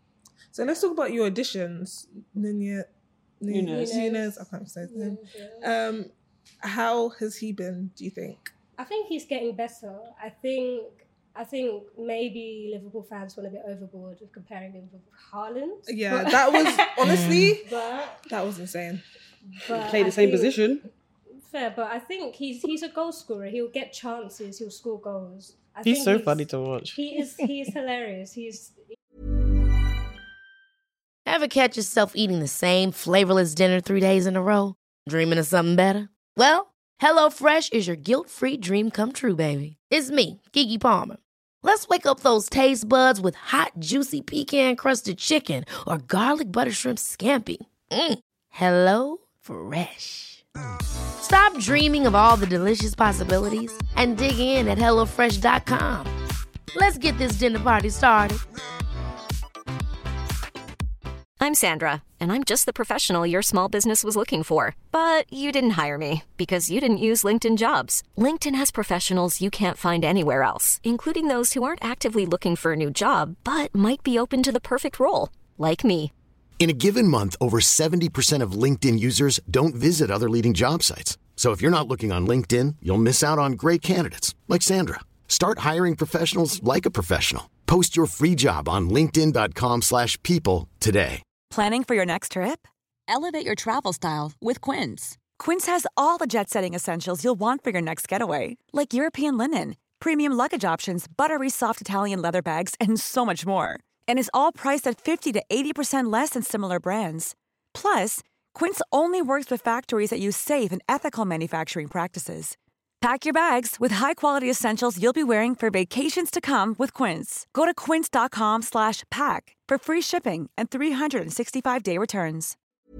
So let's talk about your additions, Nunez. Nunez. Nunez. I can't say his name. Yeah. Um, how has he been? Do you think? I think he's getting better. I think I think maybe Liverpool fans went a bit overboard with comparing him with Haaland. Yeah, but, that was honestly but, that was insane. but Play the I same think- position. Fair, but I think he's he's a goal scorer. He'll get chances. He'll score goals. I He's think so funny to watch. He is he is hilarious. He's Ever catch yourself eating the same flavorless dinner three days in a row? Dreaming of something better? Well, HelloFresh is your guilt-free dream come true, baby. It's me, Keke Palmer. Let's wake up those taste buds with hot, juicy pecan-crusted chicken or garlic butter shrimp scampi. Mm. Hello Fresh. Stop dreaming of all the delicious possibilities and dig in at hello fresh dot com. Let's get this dinner party started. I'm Sandra, and I'm just the professional your small business was looking for. But you didn't hire me because you didn't use LinkedIn Jobs. LinkedIn has professionals you can't find anywhere else, including those who aren't actively looking for a new job, but might be open to the perfect role, like me. In a given month, over seventy percent of LinkedIn users don't visit other leading job sites. So if you're not looking on LinkedIn, you'll miss out on great candidates like Sandra. Start hiring professionals like a professional. Post your free job on linkedin dot com slash people today. Planning for your next trip? Elevate your travel style with Quince. Quince has all the jet-setting essentials you'll want for your next getaway, like European linen, premium luggage options, buttery soft Italian leather bags, and so much more. And is all priced at fifty to eighty percent less than similar brands. Plus, Quince only works with factories that use safe and ethical manufacturing practices. Pack your bags with high-quality essentials you'll be wearing for vacations to come with Quince. Go to quince.com slash pack for free shipping and three sixty-five day returns.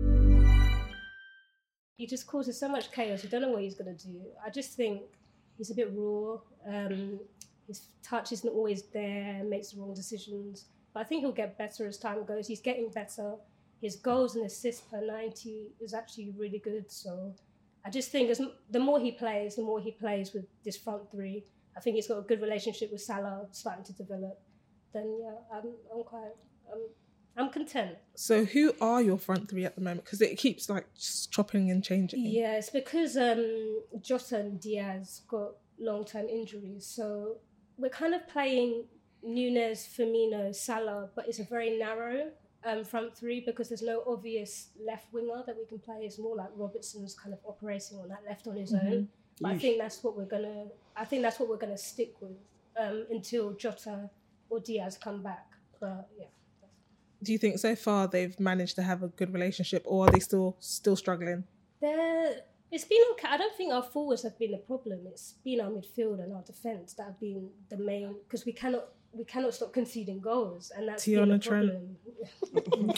He just causes so much chaos. You don't know what he's going to do. I just think he's a bit raw. Um, his touch isn't always there, makes the wrong decisions. But I think he'll get better as time goes. He's getting better. His goals and assists per ninety is actually really good. So I just think as the more he plays, the more he plays with this front three. I think he's got a good relationship with Salah, starting to develop. Then yeah, I'm I'm quite I'm I'm content. So who are your front three at the moment? Because it keeps like just chopping and changing. Yeah, it's because um, Jota and Diaz got long-term injuries. So we're kind of playing Nunes, Firmino, Salah, but it's a very narrow um, front three because there's no obvious left winger that we can play. It's more like Robertson's kind of operating on that left on his mm-hmm. own. But I think that's what we're gonna. I think that's what we're gonna stick with um, until Jota or Diaz come back. But yeah. Do you think so far they've managed to have a good relationship, or are they still still struggling? They're, it's been okay. I don't think our forwards have been the problem. It's been our midfield and our defence that have been the main, because we cannot we cannot stop conceding goals, and that's Tiana been the Trent.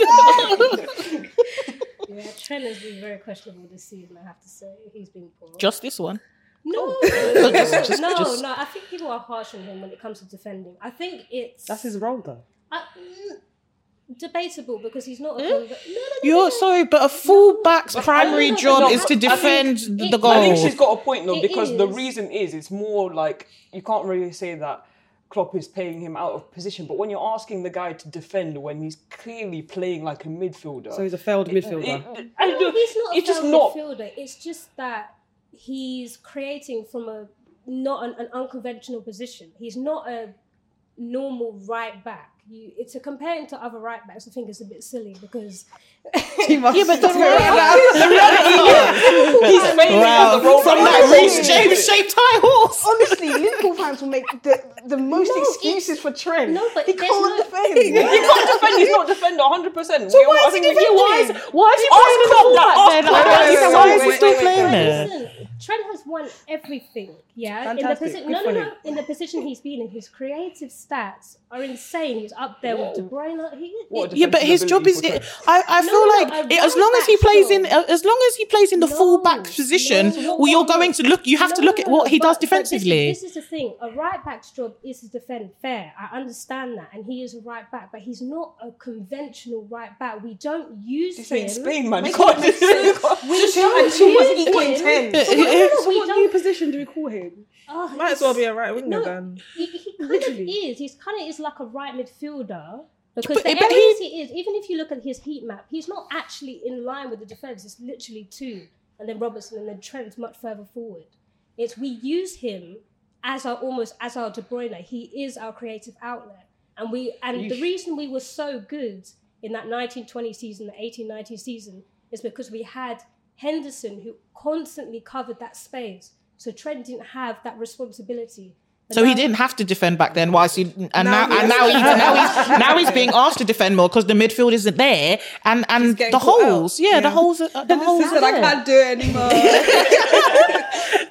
problem. Yeah, Trent has been very questionable this season. I have to say, he's been poor. Just this one. No, just, just, no, just... no. I think people are harsh on him when it comes to defending. I think it's that's his role, though. I, mm, debatable because he's not a. Mm? No, no, no, You're no, sorry, but a full-back's no, primary no, no, job no, is to defend think, the goal. I think she's got a point though, It because is. the reason is it's more like you can't really say that Klopp is playing him out of position, but when you're asking the guy to defend when he's clearly playing like a midfielder, so he's a failed midfielder. It, it, no, no, he's not a it's just failed not. midfielder. It's just that he's creating from a not an, an unconventional position. He's not a normal right back. You, it's a comparing to other right backs. I think it's a bit silly because yeah, but the reality, the reality is he's failing wow. the role from that Reece James shaped high horse. Honestly, Liverpool fans will make the, the most No, excuses for Trent. no, but he there's can't no- defend. He can't defend. He's not defender one hundred percent. So why is he defending? Why is, why is he playing in the full back then? Wait, I don't wait, understand. wait, Why wait, is he wait, still wait, playing wait. there? Listen, Trent has won everything. Yeah, Fantastic. in the position. Good No, for no, him. no. In the position he's been in, his creative stats are insane. He's up there with De Bruyne. He, What a Yeah, but his defensive job is. ability for Trent. I, I No, feel no, like a it, as long as he right-back plays in, job. as long as he plays in the No, full back position, no, well, you're no, going to look. You have to No, look no, at no, what he but- does but this is- defensively. This is, the thing. A right back's job is to defend fair. I understand that, and he is a right back, but he's not a conventional right back. We don't use This him. ain't Spain, man. You We can't don't- just you can't- we Just don't and two was use equal in him. ten. No, no, no, So we what don't- new position do we call him? Oh, Might as it's- well be a right winger No, then. He, he kind Literally. of is. He's kind of is like a right midfielder because But- the but areas he- he is. Even if you look at his heat map, he's not actually in line with the defense. It's literally two, and then Robertson, and then Trent's much further forward. It's we use him as our almost as our De Bruyne. He is our creative outlet, and we and the reason we were so good in that nineteen twenty season, the eighteen nineteen season, is because we had Henderson who constantly covered that space. So Trent didn't have that responsibility. But So he now- didn't have to defend back then. Why is he? And now, Now he and now, has he's, to. now he's now he's being asked to defend more because the midfield isn't there, and and getting the caught out. holes. Yeah, the Yeah. holes. Are, the holes. He said, are I there. can't do it anymore.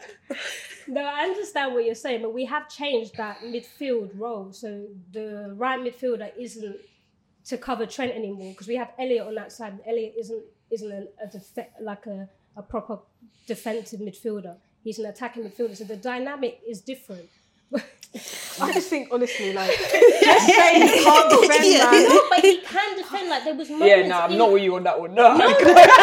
No, I understand what you're saying, but we have changed that midfield role. So the right midfielder isn't to cover Trent anymore because we have Elliot on that side. And Elliot isn't isn't a, a def- like a, a proper defensive midfielder. He's an attacking midfielder. So the dynamic is different. I just think, honestly, like, just saying he can't defend, man. No, but he can defend. Like there was moments. Yeah, nah, I'm in- not with you on that one. No, No,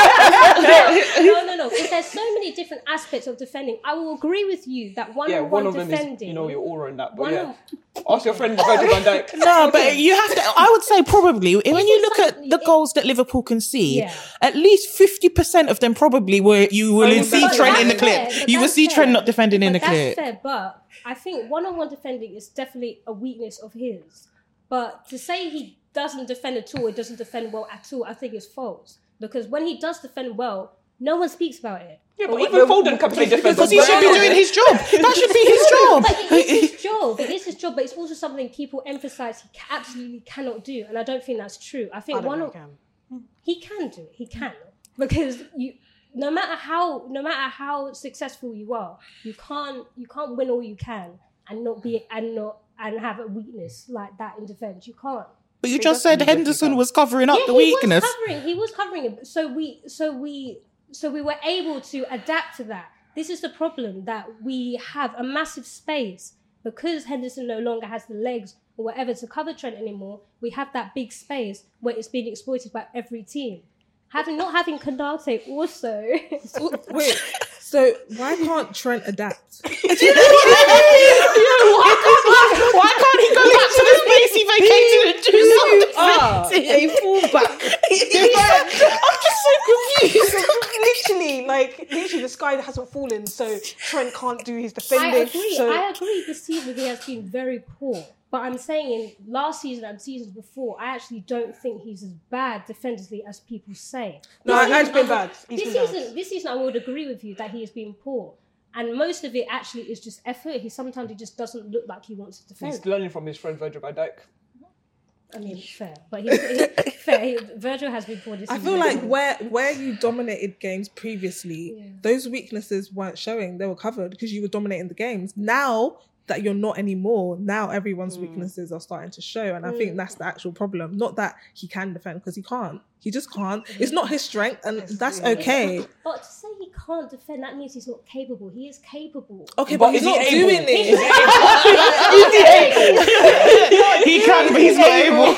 no, no, no. If there's so many different aspects of defending, I will agree with you that one yeah, on one one of them defending. is you know your aura and that. But one yeah, on- ask your friend Virgil van Dijk. No, but you have to. I would say probably when you is look at something- the goals that Liverpool concede, Yeah. at least fifty percent of them probably were you will Oh, see but Trent in the that's clip. fair, but You will that's see fair. Trent not defending in the But that's clip. fair, but I think one-on-one defending is definitely a weakness of his. But to say he doesn't defend at all, he doesn't defend well at all, I think is false. Because when he does defend well, No one speaks about it. Yeah, but even Foden can play defense. Because he should be doing his job. That should be his job. But it is his job. It is his job, but it's also something people emphasise he ca- absolutely cannot do, and I don't think that's true. I think I don't one know of he can. he can do it. He can because you. No matter how, no matter how successful you are, you can't you can't win all you can and not be and not and have a weakness like that in defence. You can't. But you just said Henderson was covering up yeah, the he weakness. Was covering, he was covering it. So we, so we, so we were able to adapt to that. This is the problem, that we have a massive space because Henderson no longer has the legs or whatever to cover Trent anymore. We have that big space where it's being exploited by every team. Having not having Konate also. Wait, so why can't Trent adapt? Why can't he go back to the space he vacated and do something? Ah, a fullback. I'm just so confused. Literally, like, literally the sky hasn't fallen, so Trent can't do his defending. I agree. So I agree. This season he has been very poor. But I'm saying in last season and seasons before, I actually don't think he's as bad defensively as people say. No, This he's season, been I- bad. He's This been season, bad. this season, I would agree with you that he has been poor. And most of it actually is just effort. He sometimes he just doesn't look like he wants to defend. He's learning from his friend Virgil van Dijk. I mean, fair, but he's, he, fair. He, Virgil has been poor this I season. feel like where where you dominated games previously, Yeah. those weaknesses weren't showing. They were covered because you were dominating the games. Now that you're not anymore, now everyone's weaknesses are starting to show. And I think that's the actual problem. Not that he can defend, because he can't. He just can't. It's not his strength, and that's okay. But to say he can't defend, that means he's not capable. He is capable. Okay, but, But he's is he not able? doing it. He can, but he's not able.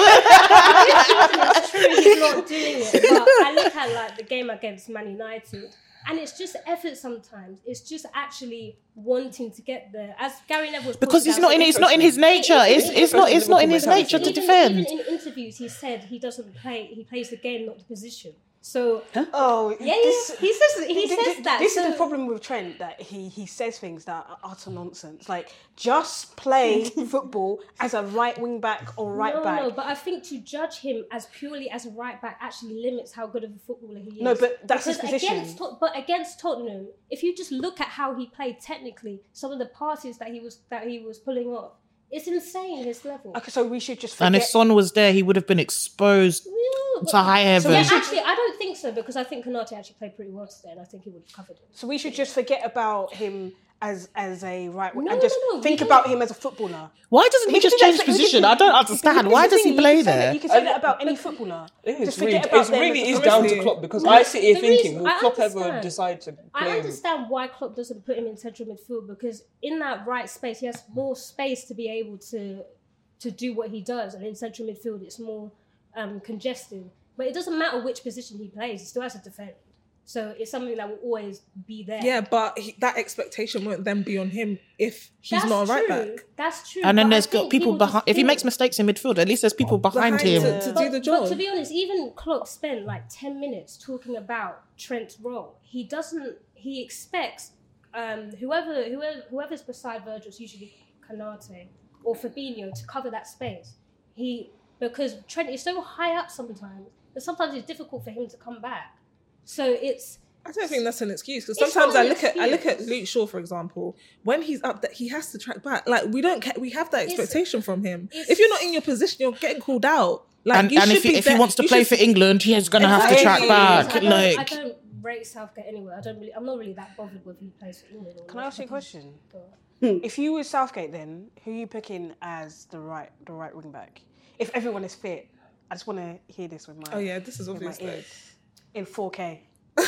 It's true, he's not doing it. But I look at like the game against Man United, and it's just effort sometimes. It's just actually wanting to get there. As Gary Neville was Because pointing it's out- not in it's not in his nature. It's it's not it's not in his nature to even, defend. Even in interviews, he said he doesn't play. He plays the game, not the position. So Oh, yeah, this- yeah, he says he th- says th- that. This so, is the problem with Trent, that he he says things that are utter nonsense. Like, just play football as a right wing back or right no, back. no, but I think to judge him as purely as a right back actually limits how good of a footballer he is. No, but that's his Because position. Against, Tot- but against Tottenham, if you just look at how he played technically, some of the passes that he was that he was pulling off, it's insane his level. Okay, so we should just forget. And if Son was there, he would have been exposed Yeah, to high heaven. yeah, actually, I don't think so because I think Konate actually played pretty well today, and I think he would have covered it. So we should just forget about him as as a right wing No, and just no, no, think we about don't- him as a footballer. Why doesn't he We just can change say- we can position? say- I don't understand. This Why is the does he thing, you play can say that- there? You can say that about any footballer. I think Just it's really, forget about it's them really as is a down to honestly. Klopp, because No, I sit here the thinking, reason- will I Klopp ever understand. decide to I play him? understand why Klopp doesn't put him in central midfield, because in that right space, he has more space to be able to to do what he does, and in central midfield, it's more um, congested. But it doesn't matter which position he plays; he still has to defend. So it's something that will always be there. Yeah, but he, that expectation won't then be on him if he's That's not a right true. back. That's true. And then but I there's got think people just behind. If he feel- makes mistakes in midfield, at least there's people behind, Behind him. to, to but, do the but job. to be honest, even Klopp spent like ten minutes talking about Trent's role. He doesn't. He expects um, whoever whoever whoever's beside Virgil, it's usually Konate or Fabinho, to cover that space. He because Trent is so high up sometimes that sometimes it's difficult for him to come back. So it's. I don't think that's an excuse, because It's sometimes not I an look at I look at excuse. Luke Shaw, for example. When he's up there, he has to track back. Like we don't ca- we have that It's- expectation from him. it's- If you're not in your position, you're getting called out. Like And, you and should if he, be if he there- wants to you play should- for England, he's gonna have to Exactly. track back. I don't, I Like don't rate Southgate anyway. I don't really. I'm not really that bothered whether he plays for England or Can I not. ask you a think- question? Go on. If you were Southgate, then who are you picking as the right the right wing back? If everyone is fit, I just want to hear this with my. Oh yeah, this is with my obvious. ears. In four K.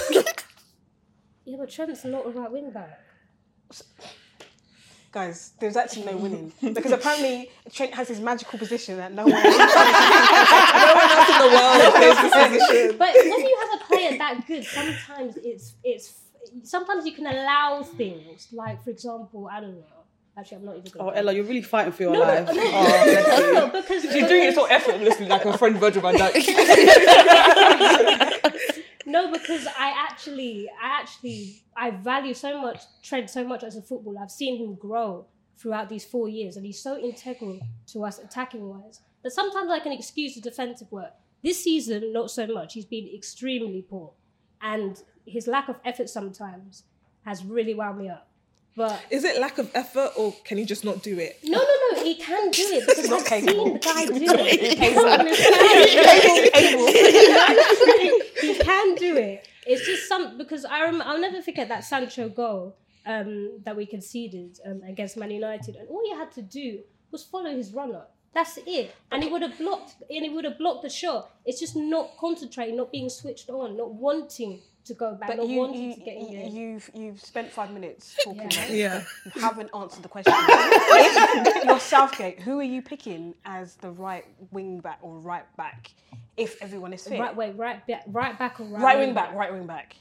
Yeah, but Trent's not a right wing back. Guys, there's actually no winning because apparently Trent has his magical position that no one else in the world plays this position. But when you have a player that good, sometimes it's it's sometimes you can allow things like, for example, I don't know. Actually, I'm not even. Oh, Gonna Ella, you're really fighting for your No, no, life. no, no, Oh, bless you. no, because She's doing it so effortlessly, like her friend Virgil van Dijk. No, because I actually, I actually, I value so much Trent so much as a footballer. I've seen him grow throughout these four years, and he's so integral to us attacking wise that sometimes I can excuse the defensive work. This season, not so much. He's been extremely poor, and his lack of effort sometimes has really wound me up. But is it lack of effort or can he just not do it? No, no, no. He can do it because I've seen the guy do it. He can do it. It's just some because I rem- I'll never forget that Sancho goal um, that we conceded um, against Man United, and all he had to do was follow his runner. That's it, and he would have blocked. And he would have blocked the shot. It's just not concentrating, not being switched on, not wanting to go back, But not you, wanting you, to get in you, there. you've you've spent five minutes talking. Yeah. About Yeah. it. You haven't answered the question. If you're Southgate, who are you picking as the right wing back or right back if everyone is fit? Right way, right back, right back or right, Right wing back, right wing back.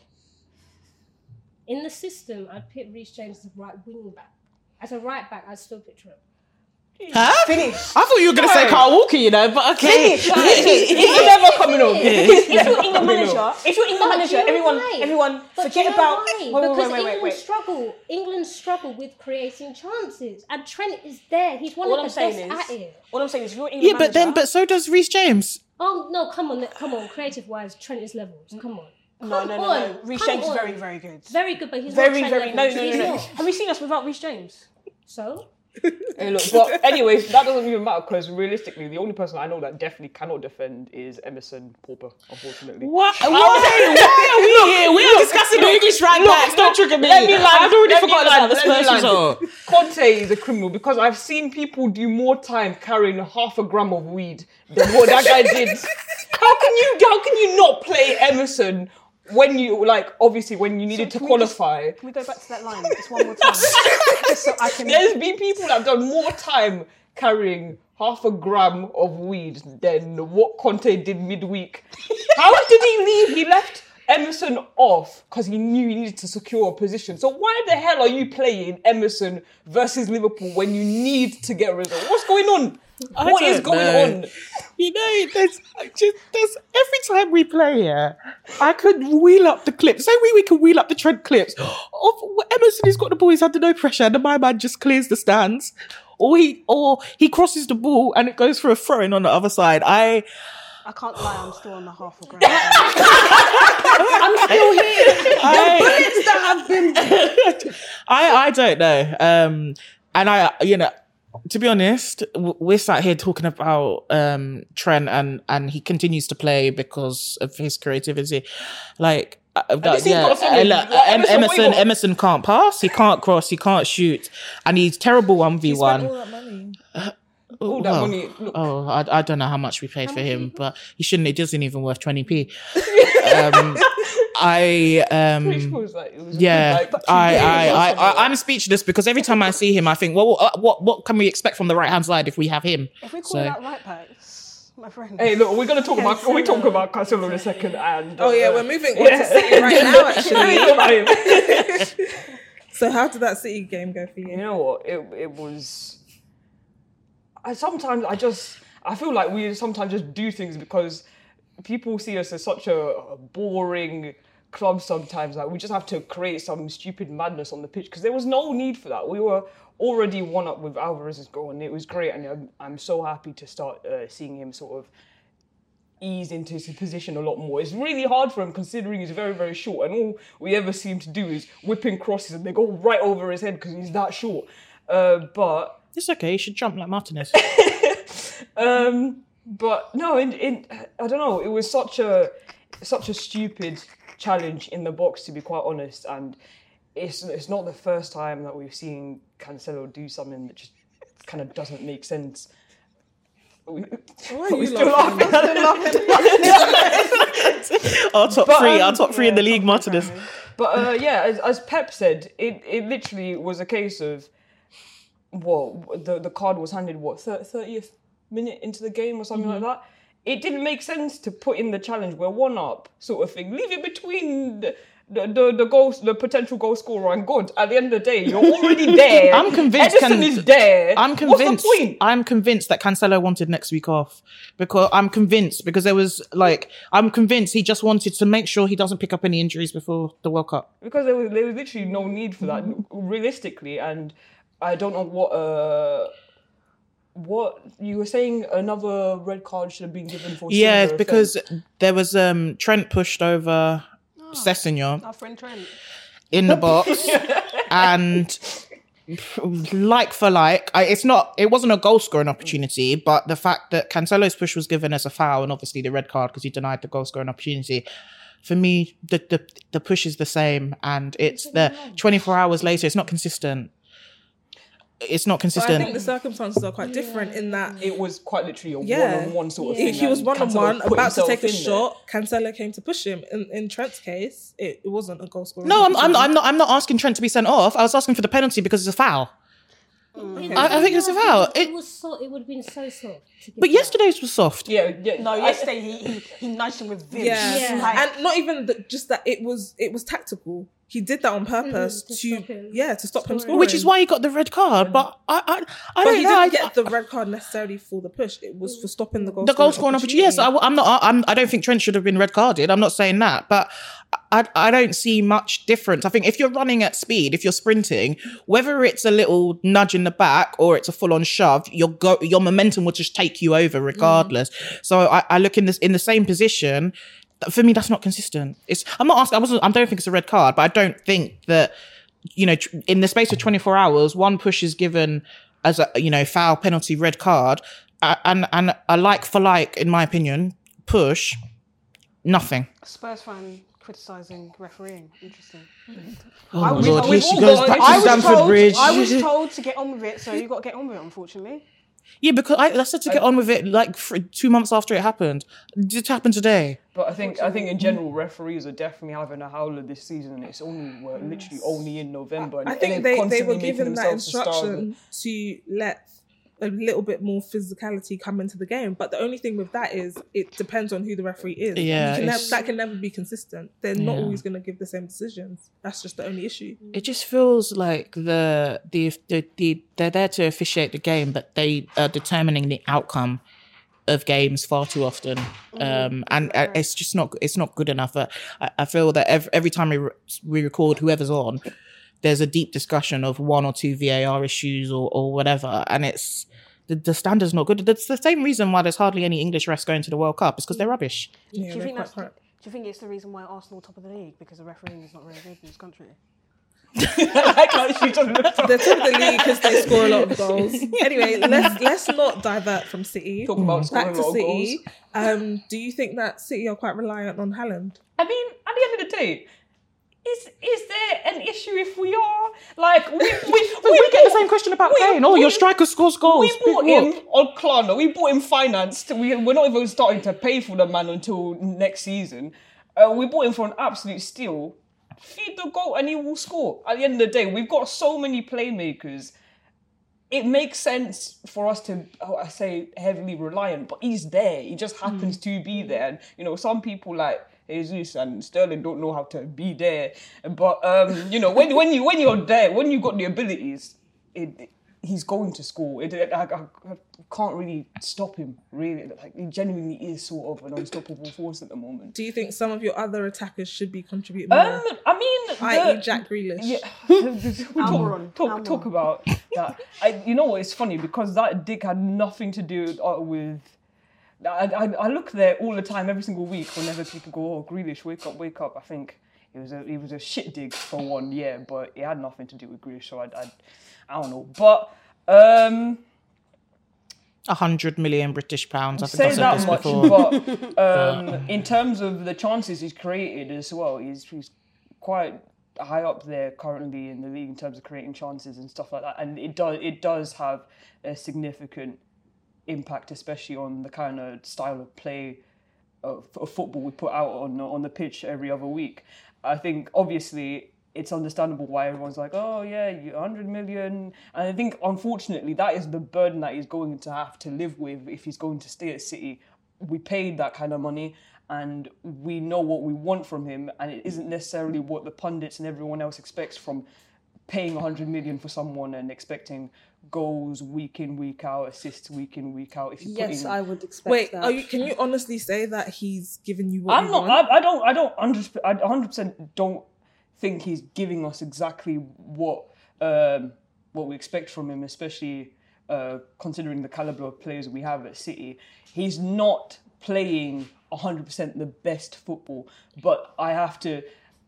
In the system, I'd pick Reece James as right wing back. As a right back, I'd still picture him. Huh? Finish. I thought you were going to say Carl Walker, you know, but okay. Finish. He's never coming on. If you're England manager, if you're England But manager, do you know everyone, why? everyone, But forget do you know about. why? Wait, wait, Because wait, wait, England wait. struggle. England struggle with creating chances, and Trent is there. He's one All of I'm the saying best is, at it. all I'm saying is, if you're England Yeah, but manager, then, but so does Reece James. Oh no! Come on, come on. Creative wise, Trent is levels. Come on. no, Come no, no, on, no. Reece come James is on. very, very good. Very good, but he's Very, not Trent very. No, levels. no, He's no, no. not. Have we seen us without Reece James? So Hey, look, but anyways, that doesn't even matter because realistically, the only person I know that definitely cannot defend is Emerson Pauper, unfortunately. What? Why? Why are we here? We are discussing the English right backs. Don't trigger me. Let me land. I've already let me forgotten land, about the let me Spurs land. result. Conte is a criminal because I've seen people do more time carrying half a gram of weed than what that guy did. How can you? How can you not play Emerson when you like? Obviously, when you needed So to can we just- qualify. Can we go back to that line just one more time? Just so I can. There's been people that have done more time carrying half a gram of weed than what Conte did midweek. How did he leave? He left Emerson off because he knew he needed to secure a position. So why the hell are you playing Emerson versus Liverpool when you need to get a result? What's going on? I What is don't going know. on? You know, there's just there's every time we play here, I could wheel up the clips. Same way we can wheel up the Trent clips. Of Emerson has got the ball, he's under no pressure, and my man just clears the stands. Or he or he crosses the ball and it goes for a throw in on the other side. I I can't lie. I'm still on the half a gram. I'm still here. I, I I don't know. Um, and I, you know, to be honest, w- we're sat here talking about um, Trent, and and he continues to play because of his creativity. Like, uh, that, seen yeah, Carson uh, Wentz? like, What, Em- Emerson, what you Emerson got? Emerson can't pass. He can't cross. He can't shoot, and he's terrible one v He spent all one. that money. All that Well, money. Look, Oh, I, I don't know how much we paid for him, but he shouldn't. It doesn't even worth twenty p. um, I pretty um. sure it was like, it was Yeah, like two I, games I, or I, something I, like I'm speechless because every time I see him, I think, well, what, what, what can we expect from the right hand side if we have him? If we call So- that right backs, my friend. Hey, look, we're gonna talk about we talk about Cancelo in a second, and Oh yeah, uh, we're moving on to City right now. Actually, Actually, so how did that City game go for you you? know what? It it was. I sometimes I just I feel like we sometimes just do things because people see us as such a, a boring club. Sometimes like we just have to create some stupid madness on the pitch because there was no need for that. We were already one up with Alvarez's goal, and it was great. And I'm, I'm so happy to start uh, seeing him sort of ease into his position a lot more. It's really hard for him considering he's very, very short, and all we ever seem to do is whipping crosses and they go right over his head because he's that short. Uh, but It's okay. You should jump like Martinez. um, but no, in, in I don't know. It was such a such a stupid challenge in the box, to be quite honest, and it's it's not the first time that we've seen Cancelo do something that just kind of doesn't make sense. We, Why are we you still laughing? laughing. our top But, three, um, our top three in the league, Martinez. But uh, yeah, as, as Pep said, it, it literally was a case of, well, the, the card was handed, what, thirtieth minute into the game or something Mm-hmm. like that? It didn't make sense to put in the challenge, we're one up, sort of thing. Leave it between the, the, the, the, goal, the potential goal scorer and God. At the end of the day, you're already there. I'm convinced. Edison Can- is there. I'm convinced. What's the point? I'm convinced that Cancelo wanted next week off because I'm convinced because there was like I'm convinced he just wanted to make sure he doesn't pick up any injuries before the World Cup. Because there was, there was literally no need for that, realistically, and I don't know what uh, what you were saying. Another red card should have been given for Yeah, similar because offence. there was um Trent pushed over. Sessegnon Our friend Trent. in the box, and like for like, I, it's not. It wasn't a goal scoring opportunity, but the fact that Cancelo's push was given as a foul, and obviously the red card because he denied the goal scoring opportunity. For me, the, the the push is the same, and it's the twenty-four hours later. It's not consistent. It's not But consistent. I think the circumstances are quite different in that It was quite literally a Yeah. one-on-one sort of he, thing. he was and one on Cancelo one, put about to himself take a in there. shot. Cancelo came to push him. In, in Trent's case, it, it wasn't a goal scorer. No, I'm, I'm, I'm not. I'm not asking Trent to be sent off. I was asking for the penalty because it's a foul. Mm. I, I think it's a foul. It, It, was so. It would have been so soft. To give but that. yesterday's was soft. Yeah, yeah. No, I- yesterday he, he, he nudged him with Vince. Yeah, Yeah. and not even the, just that. It was it was tactical. He did that on purpose Mm, to to, stop him yeah to stop him scoring. scoring. Which is why he got the red card. But I, I, I But don't he know. I, didn't get the red card necessarily for the push. It was for stopping the goal. the goal scoring opportunity. Yes, I, am not. I'm, I don't think Trent should have been red carded. I'm not saying that, but I, I don't see much difference. I think if you're running at speed, if you're sprinting, whether it's a little nudge in the back or it's a full on shove, your go, your momentum will just take you over regardless. Mm. So I, I look in this in the same position. For me, that's not consistent. It's. I'm not asking. I wasn't. I don't think it's a red card, but I don't think that, you know, in the space of twenty-four hours, one push is given as a, you know, foul, penalty, red card, uh, and and a like for like, in my opinion, push, nothing. Spurs fan criticising refereeing. Interesting. Oh I was, Lord, we've here she all goes got- back I to was Stamford told, Bridge. I was told to get on with it, so you got to get on with it, unfortunately. Yeah, because I, I said to get on with it like for two months after it happened. It just happened today. But I think I think in general, referees are definitely having a howler this season, and it's only we're literally only in November. And, I and think they're they, they constantly were making given that themselves the star of it. instruction to let a little bit more physicality come into the game. But the only thing with that is it depends on who the referee is. Yeah, You can nev- it's- that can never be consistent. They're not Yeah. always going to give the same decisions. That's just the only issue. It just feels like the the the, the they're there to officiate the game, but they are determining the outcome of games far too often, um, and uh, it's just not it's not good enough. Uh, I, I feel that every, every time we re- we record, whoever's on, there's a deep discussion of one or two V A R issues or or whatever, and it's the, the standard's not good. It's the same reason why there's hardly any English refs going to the World Cup. It's because they're rubbish. Yeah, do you they're think quite that's? crap. Do you think it's the reason why Arsenal top of the league because the refereeing is not very good in this country? I can't shoot on the top. They're top of the league because they score a lot of goals. Anyway, let's let's not divert from City. Talk about scoring Back a to lot of City. goals. Um, do you think that City are quite reliant on Haaland? I mean, at the end of the day, is is there an issue if we are like we we, we, We get the same question about Kane. Oh, your striker scores goals. We bought Big him on Klarna. We bought him financed. We we're not even starting to pay for the man until next season. Uh, we bought him for an absolute steal. Feed the goal and he will score. At the end of the day, we've got so many playmakers. It makes sense for us to, oh, I say, heavily reliant, but he's there. He just happens Mm. to be there. And, you know, some people like Jesus and Sterling don't know how to be there. But, um, you know, when when you when you're there, when you've got the abilities, it, it, he's going to score. It, I, I, I can't really stop him, really. Like, he genuinely is sort of an unstoppable force at the moment. Do you think some of your other attackers should be contributing more? Um, I mean, that is. the- Jack Grealish. Yeah, we Almiron, talk, talk, talk about that. I, you know what? It's funny because that dig had nothing to do uh, with. I, I I look there all the time, every single week. Whenever people go, "Oh, Grealish, wake up, wake up!" I think it was a it was a shit dig for one, yeah, but it had nothing to do with Grealish. So I I, I don't know, but um. A hundred million British pounds. I think say I said that this much, before. but um, in terms of the chances he's created as well, he's, he's quite high up there currently in the league in terms of creating chances and stuff like that. And it does it does have a significant impact, especially on the kind of style of play of, of football we put out on on the pitch every other week. I think obviously it's understandable why everyone's like, oh yeah, you one hundred million. And I think, unfortunately, that is the burden that he's going to have to live with if he's going to stay at City. We paid that kind of money and we know what we want from him, and it isn't necessarily what the pundits and everyone else expects from paying one hundred million for someone and expecting goals week in, week out, assists week in, week out. If you put Yes, in... I would expect Wait, that. are you, can you honestly say that he's given you what I'm you not. want? I, I don't. I don't. one hundred percent don't think he's giving us exactly what um, what we expect from him, especially uh, considering the caliber of players we have at City. He's not playing one hundred percent the best football, but I have to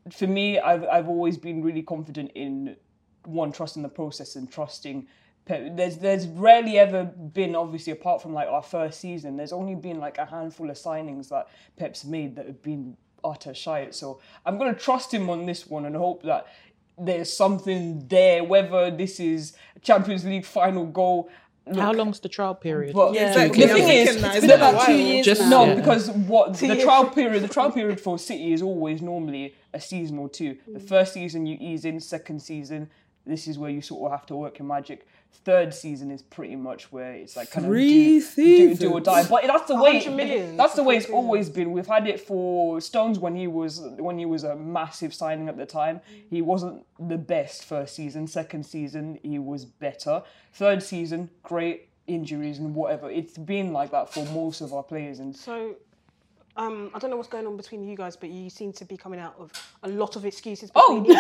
for me, I've I've always been really confident in one trusting the process and trusting Pep. There's there's rarely ever been, obviously, apart from like our first season, there's only been like a handful of signings that Pep's made that have been utter shite. So I'm gonna trust him on this one and hope that there's something there, whether this is Champions League final goal. Look, how long's the trial period? But Yeah. the thing is, It's it's been about two years Just- now. no, Yeah. because what Two the years. trial period, the trial period for City is always normally a season or two. The first season you ease in, second season, this is where you sort of have to work your magic. Third season is pretty much where it's like kind Three of do, do, do or seasons. die. But that's the way. one hundred million That's the way it's for four always been. We've had it for Stones when he was when he was a massive signing at the time. He wasn't the best first season. Second season he was better. Third season, great. Injuries and whatever. It's been like that for most of our players. And So, um, I don't know what's going on between you guys, but you seem to be coming out of a lot of excuses oh, between you.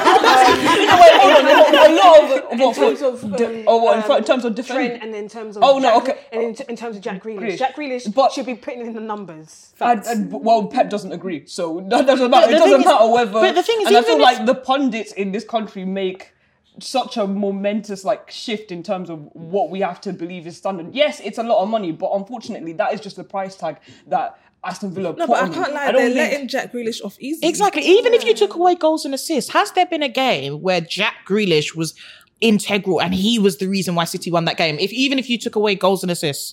wait, hold on, hold on. A lot of in what, terms of um, de- oh, what, in, fr- in terms of defending. Trent, and in terms of Oh, no, Jack, okay. and in, t- in terms of Jack Grealish, Grealish. Jack Grealish But- should be putting in the numbers. I, I, well, Pep doesn't agree, so that doesn't matter. the It doesn't thing is- matter whether. but the thing is, and I even feel if- like the pundits in this country make such a momentous like shift in terms of what we have to believe is standard. Yes, it's a lot of money, but unfortunately, that is just the price tag that Aston Villa No, put but I on can't him. lie, I they're don't think. letting Jack Grealish off easy. Exactly. Even if you took away goals and assists, has there been a game where Jack Grealish was integral and he was the reason why City won that game? If even if you took away goals and assists,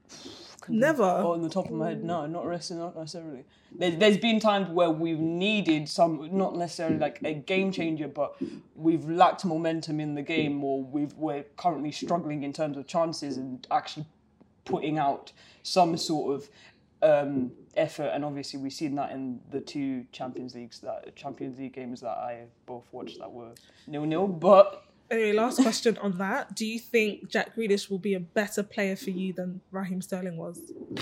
Never. Oh, on the top of my head, no, not resting, not necessarily. There's, there's been times where we've needed some, not necessarily like a game changer, but we've lacked momentum in the game, or we've, we're currently struggling in terms of chances and actually putting out some sort of um, effort. And obviously, we've seen that in the two Champions Leagues, that Champions League games that I both watched that were nil-nil. But Anyway, last question on that. Do you think Jack Grealish will be a better player for you than Raheem Sterling was?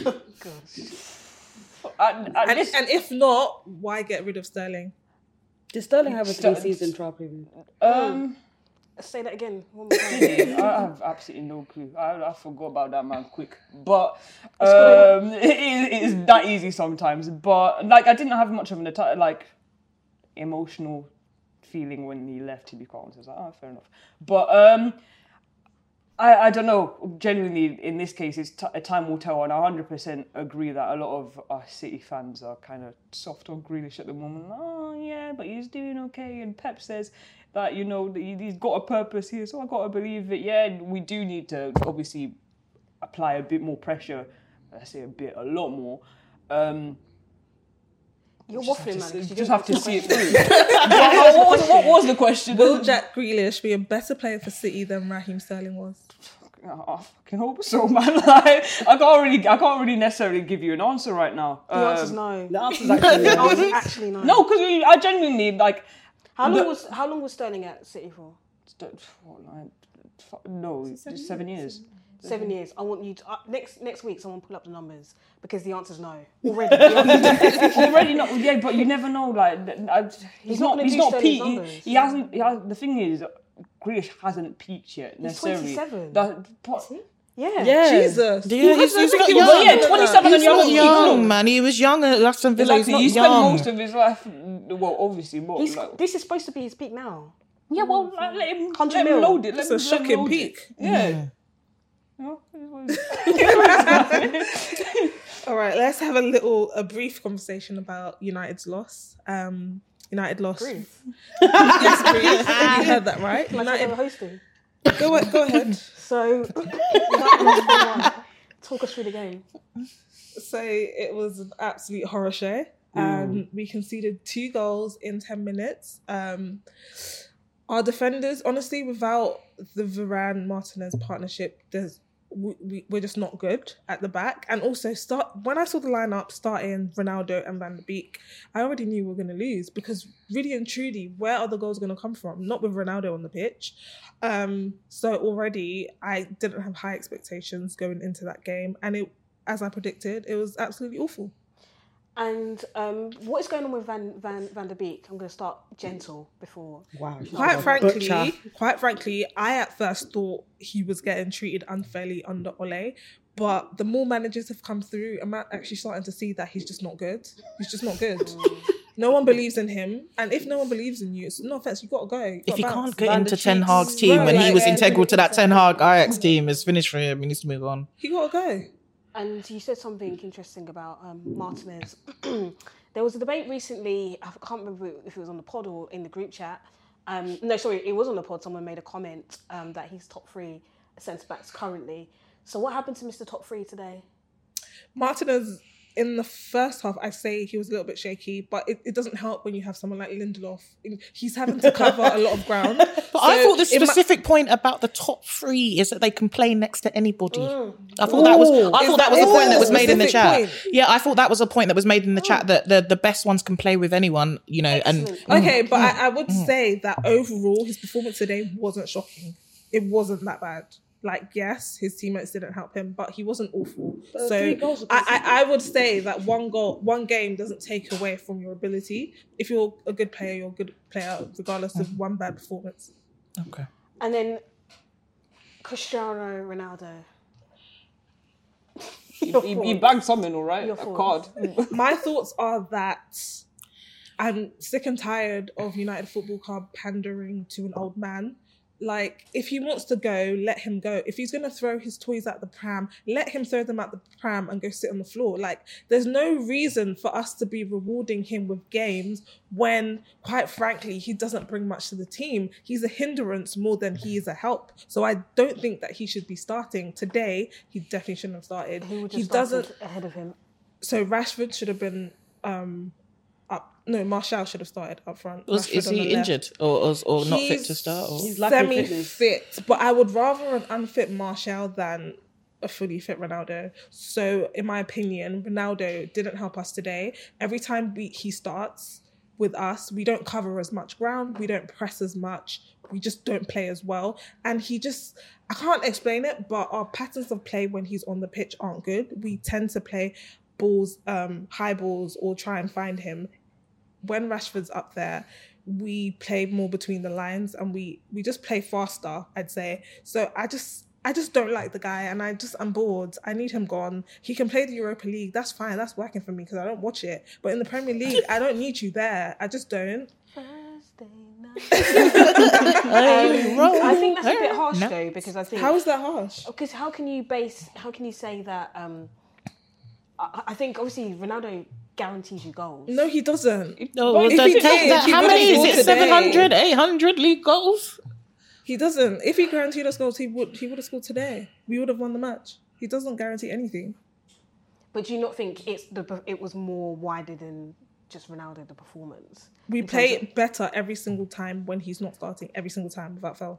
and, and And, this- and if not, why get rid of Sterling? Did Sterling have a Ster- three-season trial period? um. Say that again. One more time. I have absolutely no clue. I, I forgot about that man quick. But um, it, is, it is that easy sometimes. But like, I didn't have much of an atta- like emotional feeling when he left. To be honest, I was like, oh, fair enough. But um, I I don't know. Genuinely, in this case, it's t- time will tell, and I one hundred percent agree that a lot of our City fans are kind of soft on Grealish at the moment. Oh yeah, but he's doing okay. And Pep says that, you know, that he- he's got a purpose here, so I got to believe that, yeah, we do need to obviously apply a bit more pressure. I say a bit, a lot more. Um, You're just waffling, have man. to, 'cause you just didn't have to answer see the it question. through. what, what was, what was the question? Will Jack Grealish be a better player for City than Raheem Sterling was? I fucking hope so, man. Like, I can't really, I can't really necessarily give you an answer right now. The answer's Um, no. The answer's actually The no. answer's actually no. No, because I genuinely like. How long the- was How long was Sterling at City for? What, like, f- no, just seven years. Seven years. I want you to uh, next next week. Someone pull up the numbers because the answer's no already. The answer's no. Already not, yeah, but you never know. Like, th- I, he's, He's not, not gonna he's do not Sterling's peaked. He, numbers. he hasn't. He has, the thing is, Grealish hasn't peaked yet He's necessarily. twenty-seven. That, but, Yeah. Yeah. Jesus. yeah, he's, he's not He young. Well, yeah, twenty-seven and He's not young. young, man. He was young at Aston Villa. Exactly. He's He not spent young. most of his life. Well, obviously, more. He's, like, this is supposed to be his peak now. yeah, well, like, let him, one hundred let him mil. load it. Let It's a him, let him shocking load it. peak. Yeah. You know, All right, let's have a little, a brief conversation about United's loss. Um, United lost. Brief? Yes, brief. You heard that right. Like they were United. hosting. Go, a- go ahead. So, United lost four one. Talk us through the game. So it was an absolute horror show. Um, we conceded two goals in ten minutes. Um, our defenders, honestly, without the Varane Martinez partnership, there's we, we, we're just not good at the back. And also, start when I saw the lineup starting Ronaldo and Van der Beek, I already knew we were going to lose because really and truly, where are the goals going to come from? Not with Ronaldo on the pitch. Um, so already, I didn't have high expectations going into that game, and it, as I predicted, it was absolutely awful. And um, what is going on with Van Van Van der Beek? I'm going to start gentle before. Wow. Quite frankly, Butcher. quite frankly, I at first thought he was getting treated unfairly under Ole, but the more managers have come through, I'm actually starting to see that he's just not good. He's just not good. No one believes in him, and if no one believes in you, it's no offense, you gotta go. You If gotta he bounce. can't get Van into der Ten Cheeks. Hag's team Bro, when he like, was yeah, integral to that yeah. Ten Hag Ajax team, it's finished for him. He needs to move on. He gotta go. And you said something interesting about um, Martinez. There was a debate recently, I can't remember if it was on the pod or in the group chat. Um, no, sorry, it was on the pod. Someone made a comment um, that he's top three centre-backs currently. So what happened to Mister Top Three today? Martinez, in the first half, I say he was a little bit shaky, but it, it doesn't help when you have someone like Lindelof. He's having to cover a lot of ground. But I thought the specific point about the top three is that they can play next to anybody. Mm. I thought that was I Is thought that- that was a is point that that a was made in the specific chat. point? Yeah, I thought that was a point that was made in the chat that the, the best ones can play with anyone, you know, and Okay, but I, I would say that overall, his performance today wasn't shocking. It wasn't that bad. Like, yes, his teammates didn't help him, but he wasn't awful. But So three goals were I, conceded. I, I would say that one goal, one game doesn't take away from your ability. If you're a good player, you're a good player, regardless of one bad performance. Okay. And then Cristiano Ronaldo. He, he, he bagged something, all right? Your A thoughts. card. My thoughts are that I'm sick and tired of United Football Club pandering to an old man. Like, if he wants to go, let him go. If he's going to throw his toys at the pram, let him throw them at the pram and go sit on the floor. Like, there's no reason for us to be rewarding him with games when, quite frankly, he doesn't bring much to the team. He's a hindrance more than he is a help. So I don't think that he should be starting. Today, he definitely shouldn't have started. Who would He have started doesn't... ahead of him? So Rashford should have been um, up. No, Martial should have started up front. Was, Rashford is on the he left. injured or or, or not fit He's to start? Or? He's lacking fitness. Semi-fit, but I would rather an unfit Martial than a fully fit Ronaldo. So, in my opinion, Ronaldo didn't help us today. Every time we, he starts with us, we don't cover as much ground, we don't press as much, we just don't play as well. And he just, I can't explain it, but our patterns of play when he's on the pitch aren't good. We tend to play balls, um, high balls, or try and find him. When Rashford's up there, we play more between the lines and we we just play faster, I'd say. So I just I just don't like the guy, and I just I'm bored. I need him gone. He can play the Europa League. That's fine. That's working for me because I don't watch it. But in the Premier League, I don't need you there. I just don't. Thursday night. um, I think that's a bit harsh No. though, because I think How is that harsh? Because how can you base? How can you say that? Um, I, I think obviously Ronaldo guarantees you goals. No, he doesn't. No, But if that- he that- did, that- he how would've many is scored it? today. seven hundred, eight hundred league goals? He doesn't. If he guaranteed us goals, he would he would have scored today. We would have won the match. He doesn't guarantee anything. But do you not think it's the it was more wider than just Ronaldo the performance? We In play terms it better every single time when he's not starting. Every single time without fail.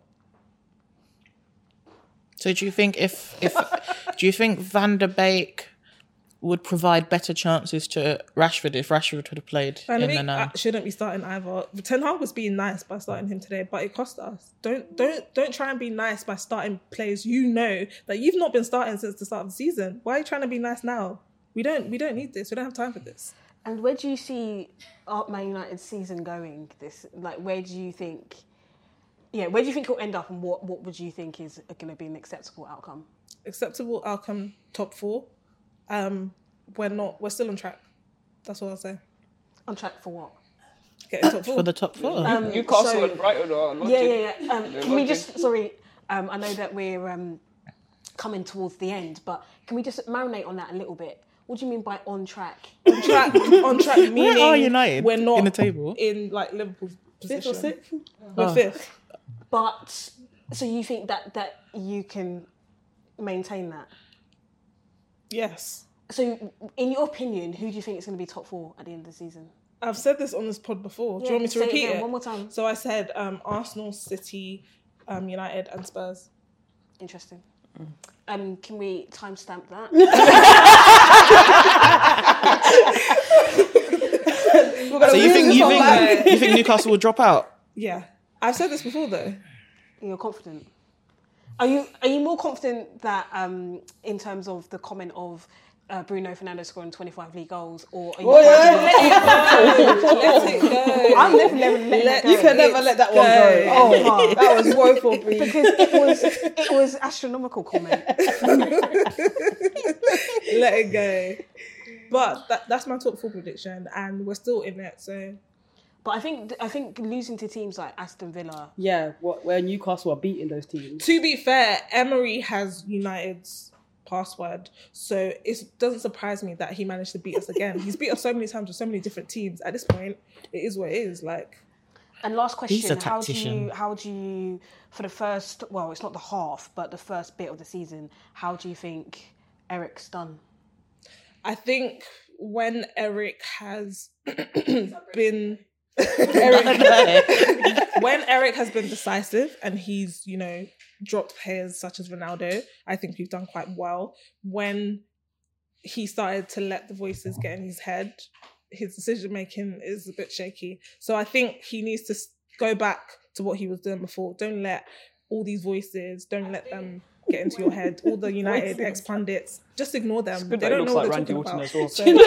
So do you think if if do you think Van der Beek would provide better chances to Rashford if Rashford would have played Van in Dijk the nine? uh, shouldn't be starting either. Ten Hag was being nice by starting him today, but it cost us. Don't don't don't try and be nice by starting players you know that you've not been starting since the start of the season. Why are you trying to be nice now? We don't we don't need this. We don't have time for this. And where do you see our Man United's season going? This like where do you think? Yeah, where do you think it'll end up, and what what would you think is going to be an acceptable outcome? Acceptable outcome, top four. Um, we're not. We're still on track. That's all I'll say. On track for what? Getting top four For the top four. Um, Newcastle so- and Brighton are logic. Yeah, yeah, yeah. Um, They're can we logic. just sorry? Um, I know that we're um, coming towards the end, but can we just marinate on that a little bit? What do you mean by on track? on track. On track. Meaning Where are United we're not in the table? in like Liverpool's position. Fifth or sixth? We're Oh. fifth. But so you think that that you can maintain that? Yes. So, in your opinion, who do you think is going to be top four at the end of the season? I've said this on this pod before. Do Yeah, you want me to say it repeat again, it? one more time. So I said um, Arsenal, City, um, United, and Spurs. Interesting. Um, can we timestamp that? So you think you think you think Newcastle will drop out? Yeah, I've said this before though. You're confident. Are you are you more confident that um, in terms of the comment of uh, Bruno Fernandes scoring twenty-five league goals, or are you? Let it go. I'm never never let that go. You can never let that one go. Oh, that was woeful, Bree. Because it was it was astronomical comment. Let it go. But that, that's my top four prediction, and we're still in it. So, but I think I think losing to teams like Aston Villa, yeah, what, where Newcastle are beating those teams. To be fair, Emery has United's password, so it doesn't surprise me that he managed to beat us again. He's beat us so many times with so many different teams. At this point, it is what it is. Like. And last He's a question: How do tactician. you how do you for the first? Well, it's not the half, but the first bit of the season. How do you think Eric's done? I think when Eric has been Eric, when Eric has been decisive and he's, you know, dropped players such as Ronaldo, I think we've done quite well. When he started to let the voices get in his head, his decision making is a bit shaky. So I think he needs to go back to what he was doing before. Don't let all these voices, don't let them get into your head. All the United ex-pundits, just ignore them. They don't know what they're talking about. So,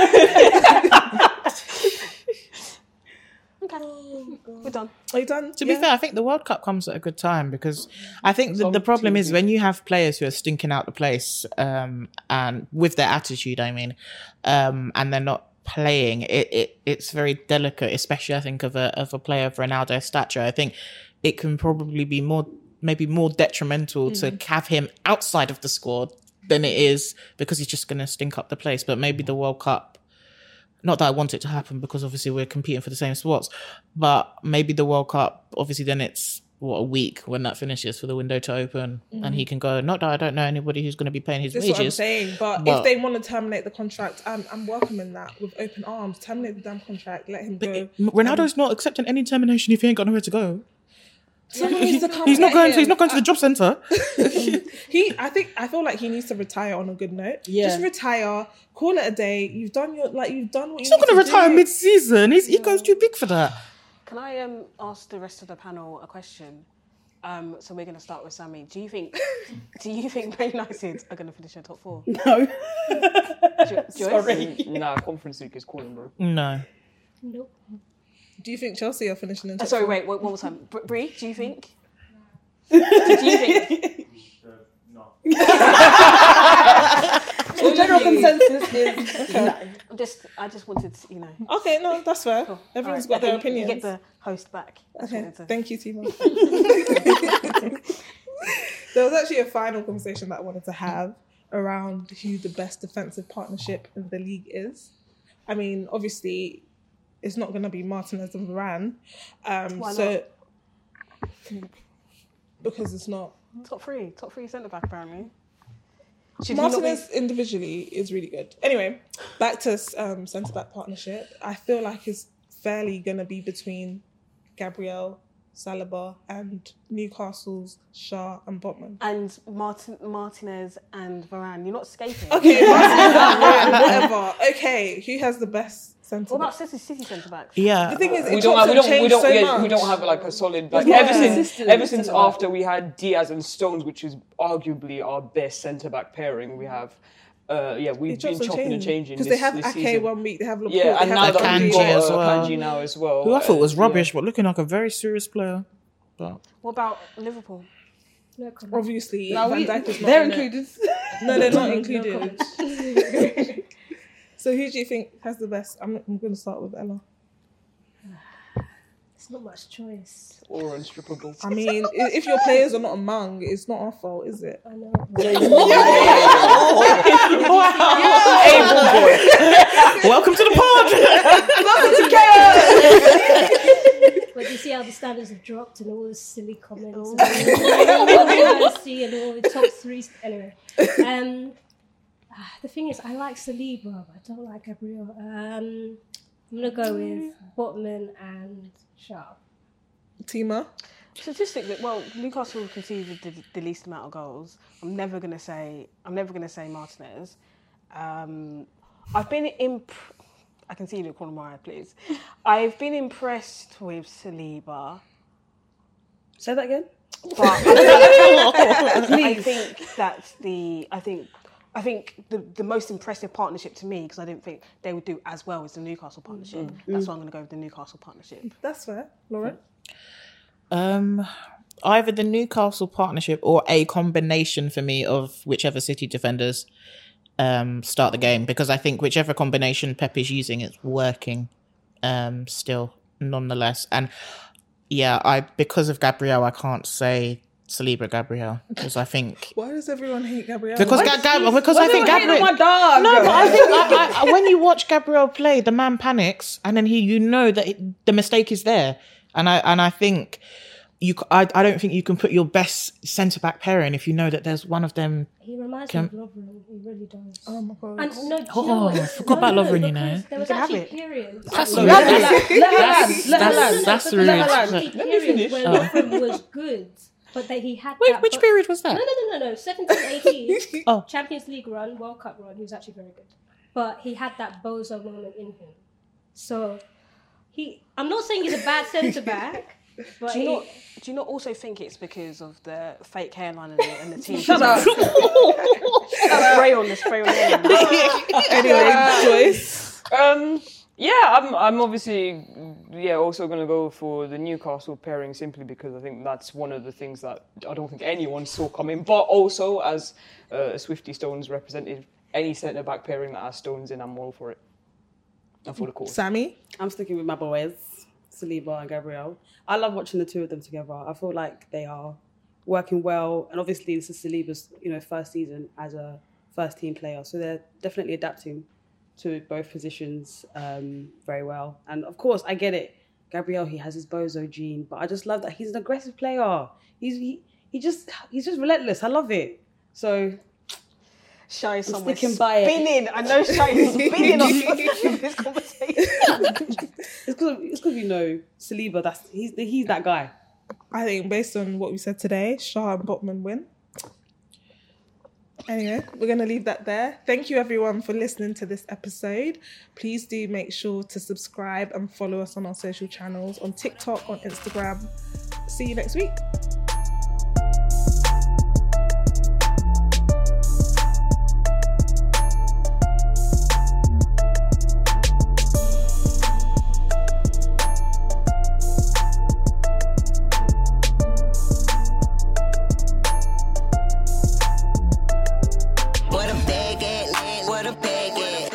okay, we're done. Are you done? To be Yeah. fair, I think the World Cup comes at a good time because I think the, the problem is when you have players who are stinking out the place um, and with their attitude, I mean, um, and they're not playing, it, it it's very delicate, especially I think of a of a player of Ronaldo's stature. I think it can probably be more maybe more detrimental mm. to have him outside of the squad than it is because he's just going to stink up the place. But maybe the World Cup, not that I want it to happen because obviously we're competing for the same spots, but maybe the World Cup, obviously then it's what a week when that finishes for the window to open mm. and he can go, not that I don't know anybody who's going to be paying his That's wages. what I'm saying, but, but if they want to terminate the contract, I'm, I'm welcoming that with open arms. Terminate the damn contract, let him go. Ronaldo's um, not accepting any termination if he ain't got nowhere to go. Someone needs to come he's not going. him. To, he's not going to the job centre. he, I think, I feel like he needs to retire on a good note. Yeah. Just retire, call it a day. You've done your like. You've done what he's you. He's not going to retire mid-season. His yeah. ego's too big for that. Can I um ask the rest of the panel a question? Um, so we're going to start with Sammy. Do you think? do you think Man United are going to finish in top four? No. Jo- Sorry. Nah, Conference League is calling, bro. No. Nope. Do you think Chelsea are finishing in top uh, Sorry, four? wait, one more time. Br- Brie, do you think? do you think? No. So the general consensus is okay. No. I'm just, I just wanted to, you know. Okay, no, that's fair. Cool. Everyone's right. got okay, their opinions. You get the host back. Okay, to... thank you, Tima. There was actually a final conversation that I wanted to have around who the best defensive partnership in the league is. I mean, obviously, it's not going to be Martinez and Varane. Um, Why so, not? Because it's not. Top three. Top three centre-back, apparently. Should Martinez be... individually is really good. Anyway, back to um, centre-back partnership. I feel like it's fairly going to be between Gabriel, Saliba and Newcastle's Shaw and Botman. And Martin, Martinez and Varane. You're not escaping. Okay, Martinez and Varane, whatever. Okay, who has the best centre-back? What about City, City centre-backs? Yeah. The thing is, we it don't have, we don't, we don't, so yeah, we don't have like a solid, like yeah. ever since, ever since after we had Diaz and Stones, which is arguably our best centre-back pairing, we have, uh, yeah, we've been chopping and changing because this, they have this Ake season. one week, they have Laporte, yeah, and they now have that Kanji we've got as uh, well. Kanji now as well. Who I thought was uh, rubbish, yeah. but looking like a very serious player. But what about Liverpool? No comment. Obviously, now Van we, Dijk is not they're in included. It. No, they're not No included. So who do you think has the best? I'm, I'm going to start with Ella. It's not much choice. Or unstrippable. I mean, i- if your players are not among, it's not our fault, is it? I know. welcome to the pod. But you see how the standards have dropped and all the silly comments and all the honesty and all the top three. Anyway, um, the thing is, I like Saliba, but I don't like Gabriel. Um, I'm gonna go with Botman and Shaw. Tima? Statistically, well, Newcastle conceded the, the least amount of goals. I'm never gonna say. I'm never gonna say Martinez. Um, I've been imp. I can see you calling Mariah, please. I've been impressed with Saliba. Say that again. But I think that's the. I think. I think the, the most impressive partnership to me, because I didn't think they would do as well as the Newcastle partnership. Mm-hmm. That's why I'm going to go with the Newcastle partnership. That's fair. Lauren? Um, either the Newcastle partnership or a combination for me of whichever City defenders. um, start the game, because I think whichever combination Pep is using, it's working um, still, nonetheless. And yeah, I because of Gabriel, I can't say Saliba Gabriel, because I think Why does everyone hate Gabriel? because Ga- Ga- because Why I think do you hate on Gabriel. my dog? No, but I think I, I, when you watch Gabriel play, the man panics, and then he, you know that it, the mistake is there, and I and I think you, c- I, I don't think you can put your best centre back pairing if you know that there's one of them. He reminds Can- me of Lovren. He really does. Oh my god. And no, do you Oh, know what? I forgot about Lovren, you know. because There was can have actually it. periods. That's No, rude. no, That's- Let her land. That's Let her that's land. that's but rude. there was land. actually Let me periods finish. where Oh. Lovren was good, but that he had Wait, that. which but- period was No, that? no, no, no, no. seventeen, eighteen Oh. Champions League run, World Cup run. He was actually very good, but he had that bozo moment in him. So he, I'm not saying he's a bad centre back, but Do you he, not? Do you not also think it's because of the fake hairline and the, and the teeth? Shut up. Spray on the spray on the hairline. Anyway, Joyce. Um, yeah, I'm. I'm obviously, yeah, also going to go for the Newcastle pairing simply because I think that's one of the things that I don't think anyone saw coming. But also, as uh, Swifty Stones represented, any centre back pairing that has Stones in, I'm all for it. And for the cause. Sammy. I'm sticking with my boys, Saliba and Gabriel. I love watching the two of them together. I feel like they are working well, and obviously this is Saliba's, you know, first season as a first team player, so they're definitely adapting to both positions um, very well. And of course, I get it. Gabriel, he has his bozo gene, but I just love that he's an aggressive player. He's he, he just he's just relentless. I love it. So Shy is somewhere sticking by it. spinning. I know Shy is spinning on this conversation. it's because it's because you know Saliba. That's he's he's that guy. I think based on what we said today, Shah and Botman win. Anyway, we're going to leave that there. Thank you everyone for listening to this episode. Please do make sure to subscribe and follow us on our social channels, on TikTok, on Instagram. See you next week. What a bag at, what a bag at.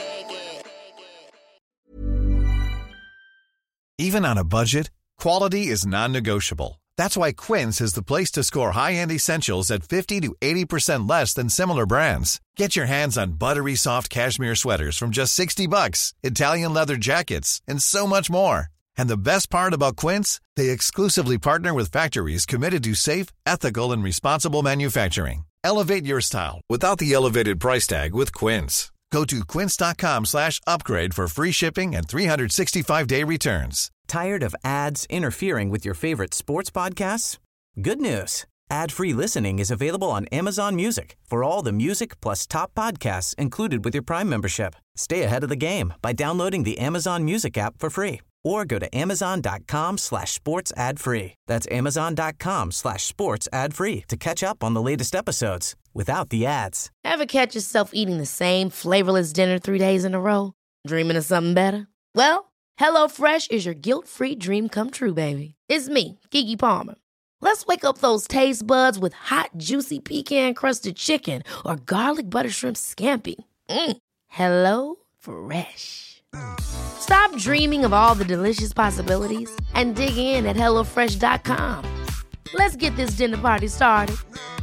Even on a budget, quality is non-negotiable. That's why Quince is the place to score high-end essentials at fifty to eighty percent less than similar brands. Get your hands on buttery soft cashmere sweaters from just sixty bucks, Italian leather jackets, and so much more. And the best part about Quince, they exclusively partner with factories committed to safe, ethical, and responsible manufacturing. Elevate your style without the elevated price tag with Quince. Go to quince.com slash upgrade for free shipping and three sixty-five day returns. Tired of ads interfering with your favorite sports podcasts? Good news. Ad-free listening is available on Amazon Music for all the music plus top podcasts included with your Prime membership. Stay ahead of the game by downloading the Amazon Music app for free or go to amazon.com slash sports ad free. That's amazon.com slash sports ad free to catch up on the latest episodes without the ads. Ever catch yourself eating the same flavorless dinner three days in a row? Dreaming of something better? Well, HelloFresh is your guilt-free dream come true, baby. It's me, Keke Palmer. Let's wake up those taste buds with hot, juicy pecan-crusted chicken or garlic butter shrimp scampi. Mm. Hello Fresh. Stop dreaming of all the delicious possibilities and dig in at hello fresh dot com. Let's get this dinner party started.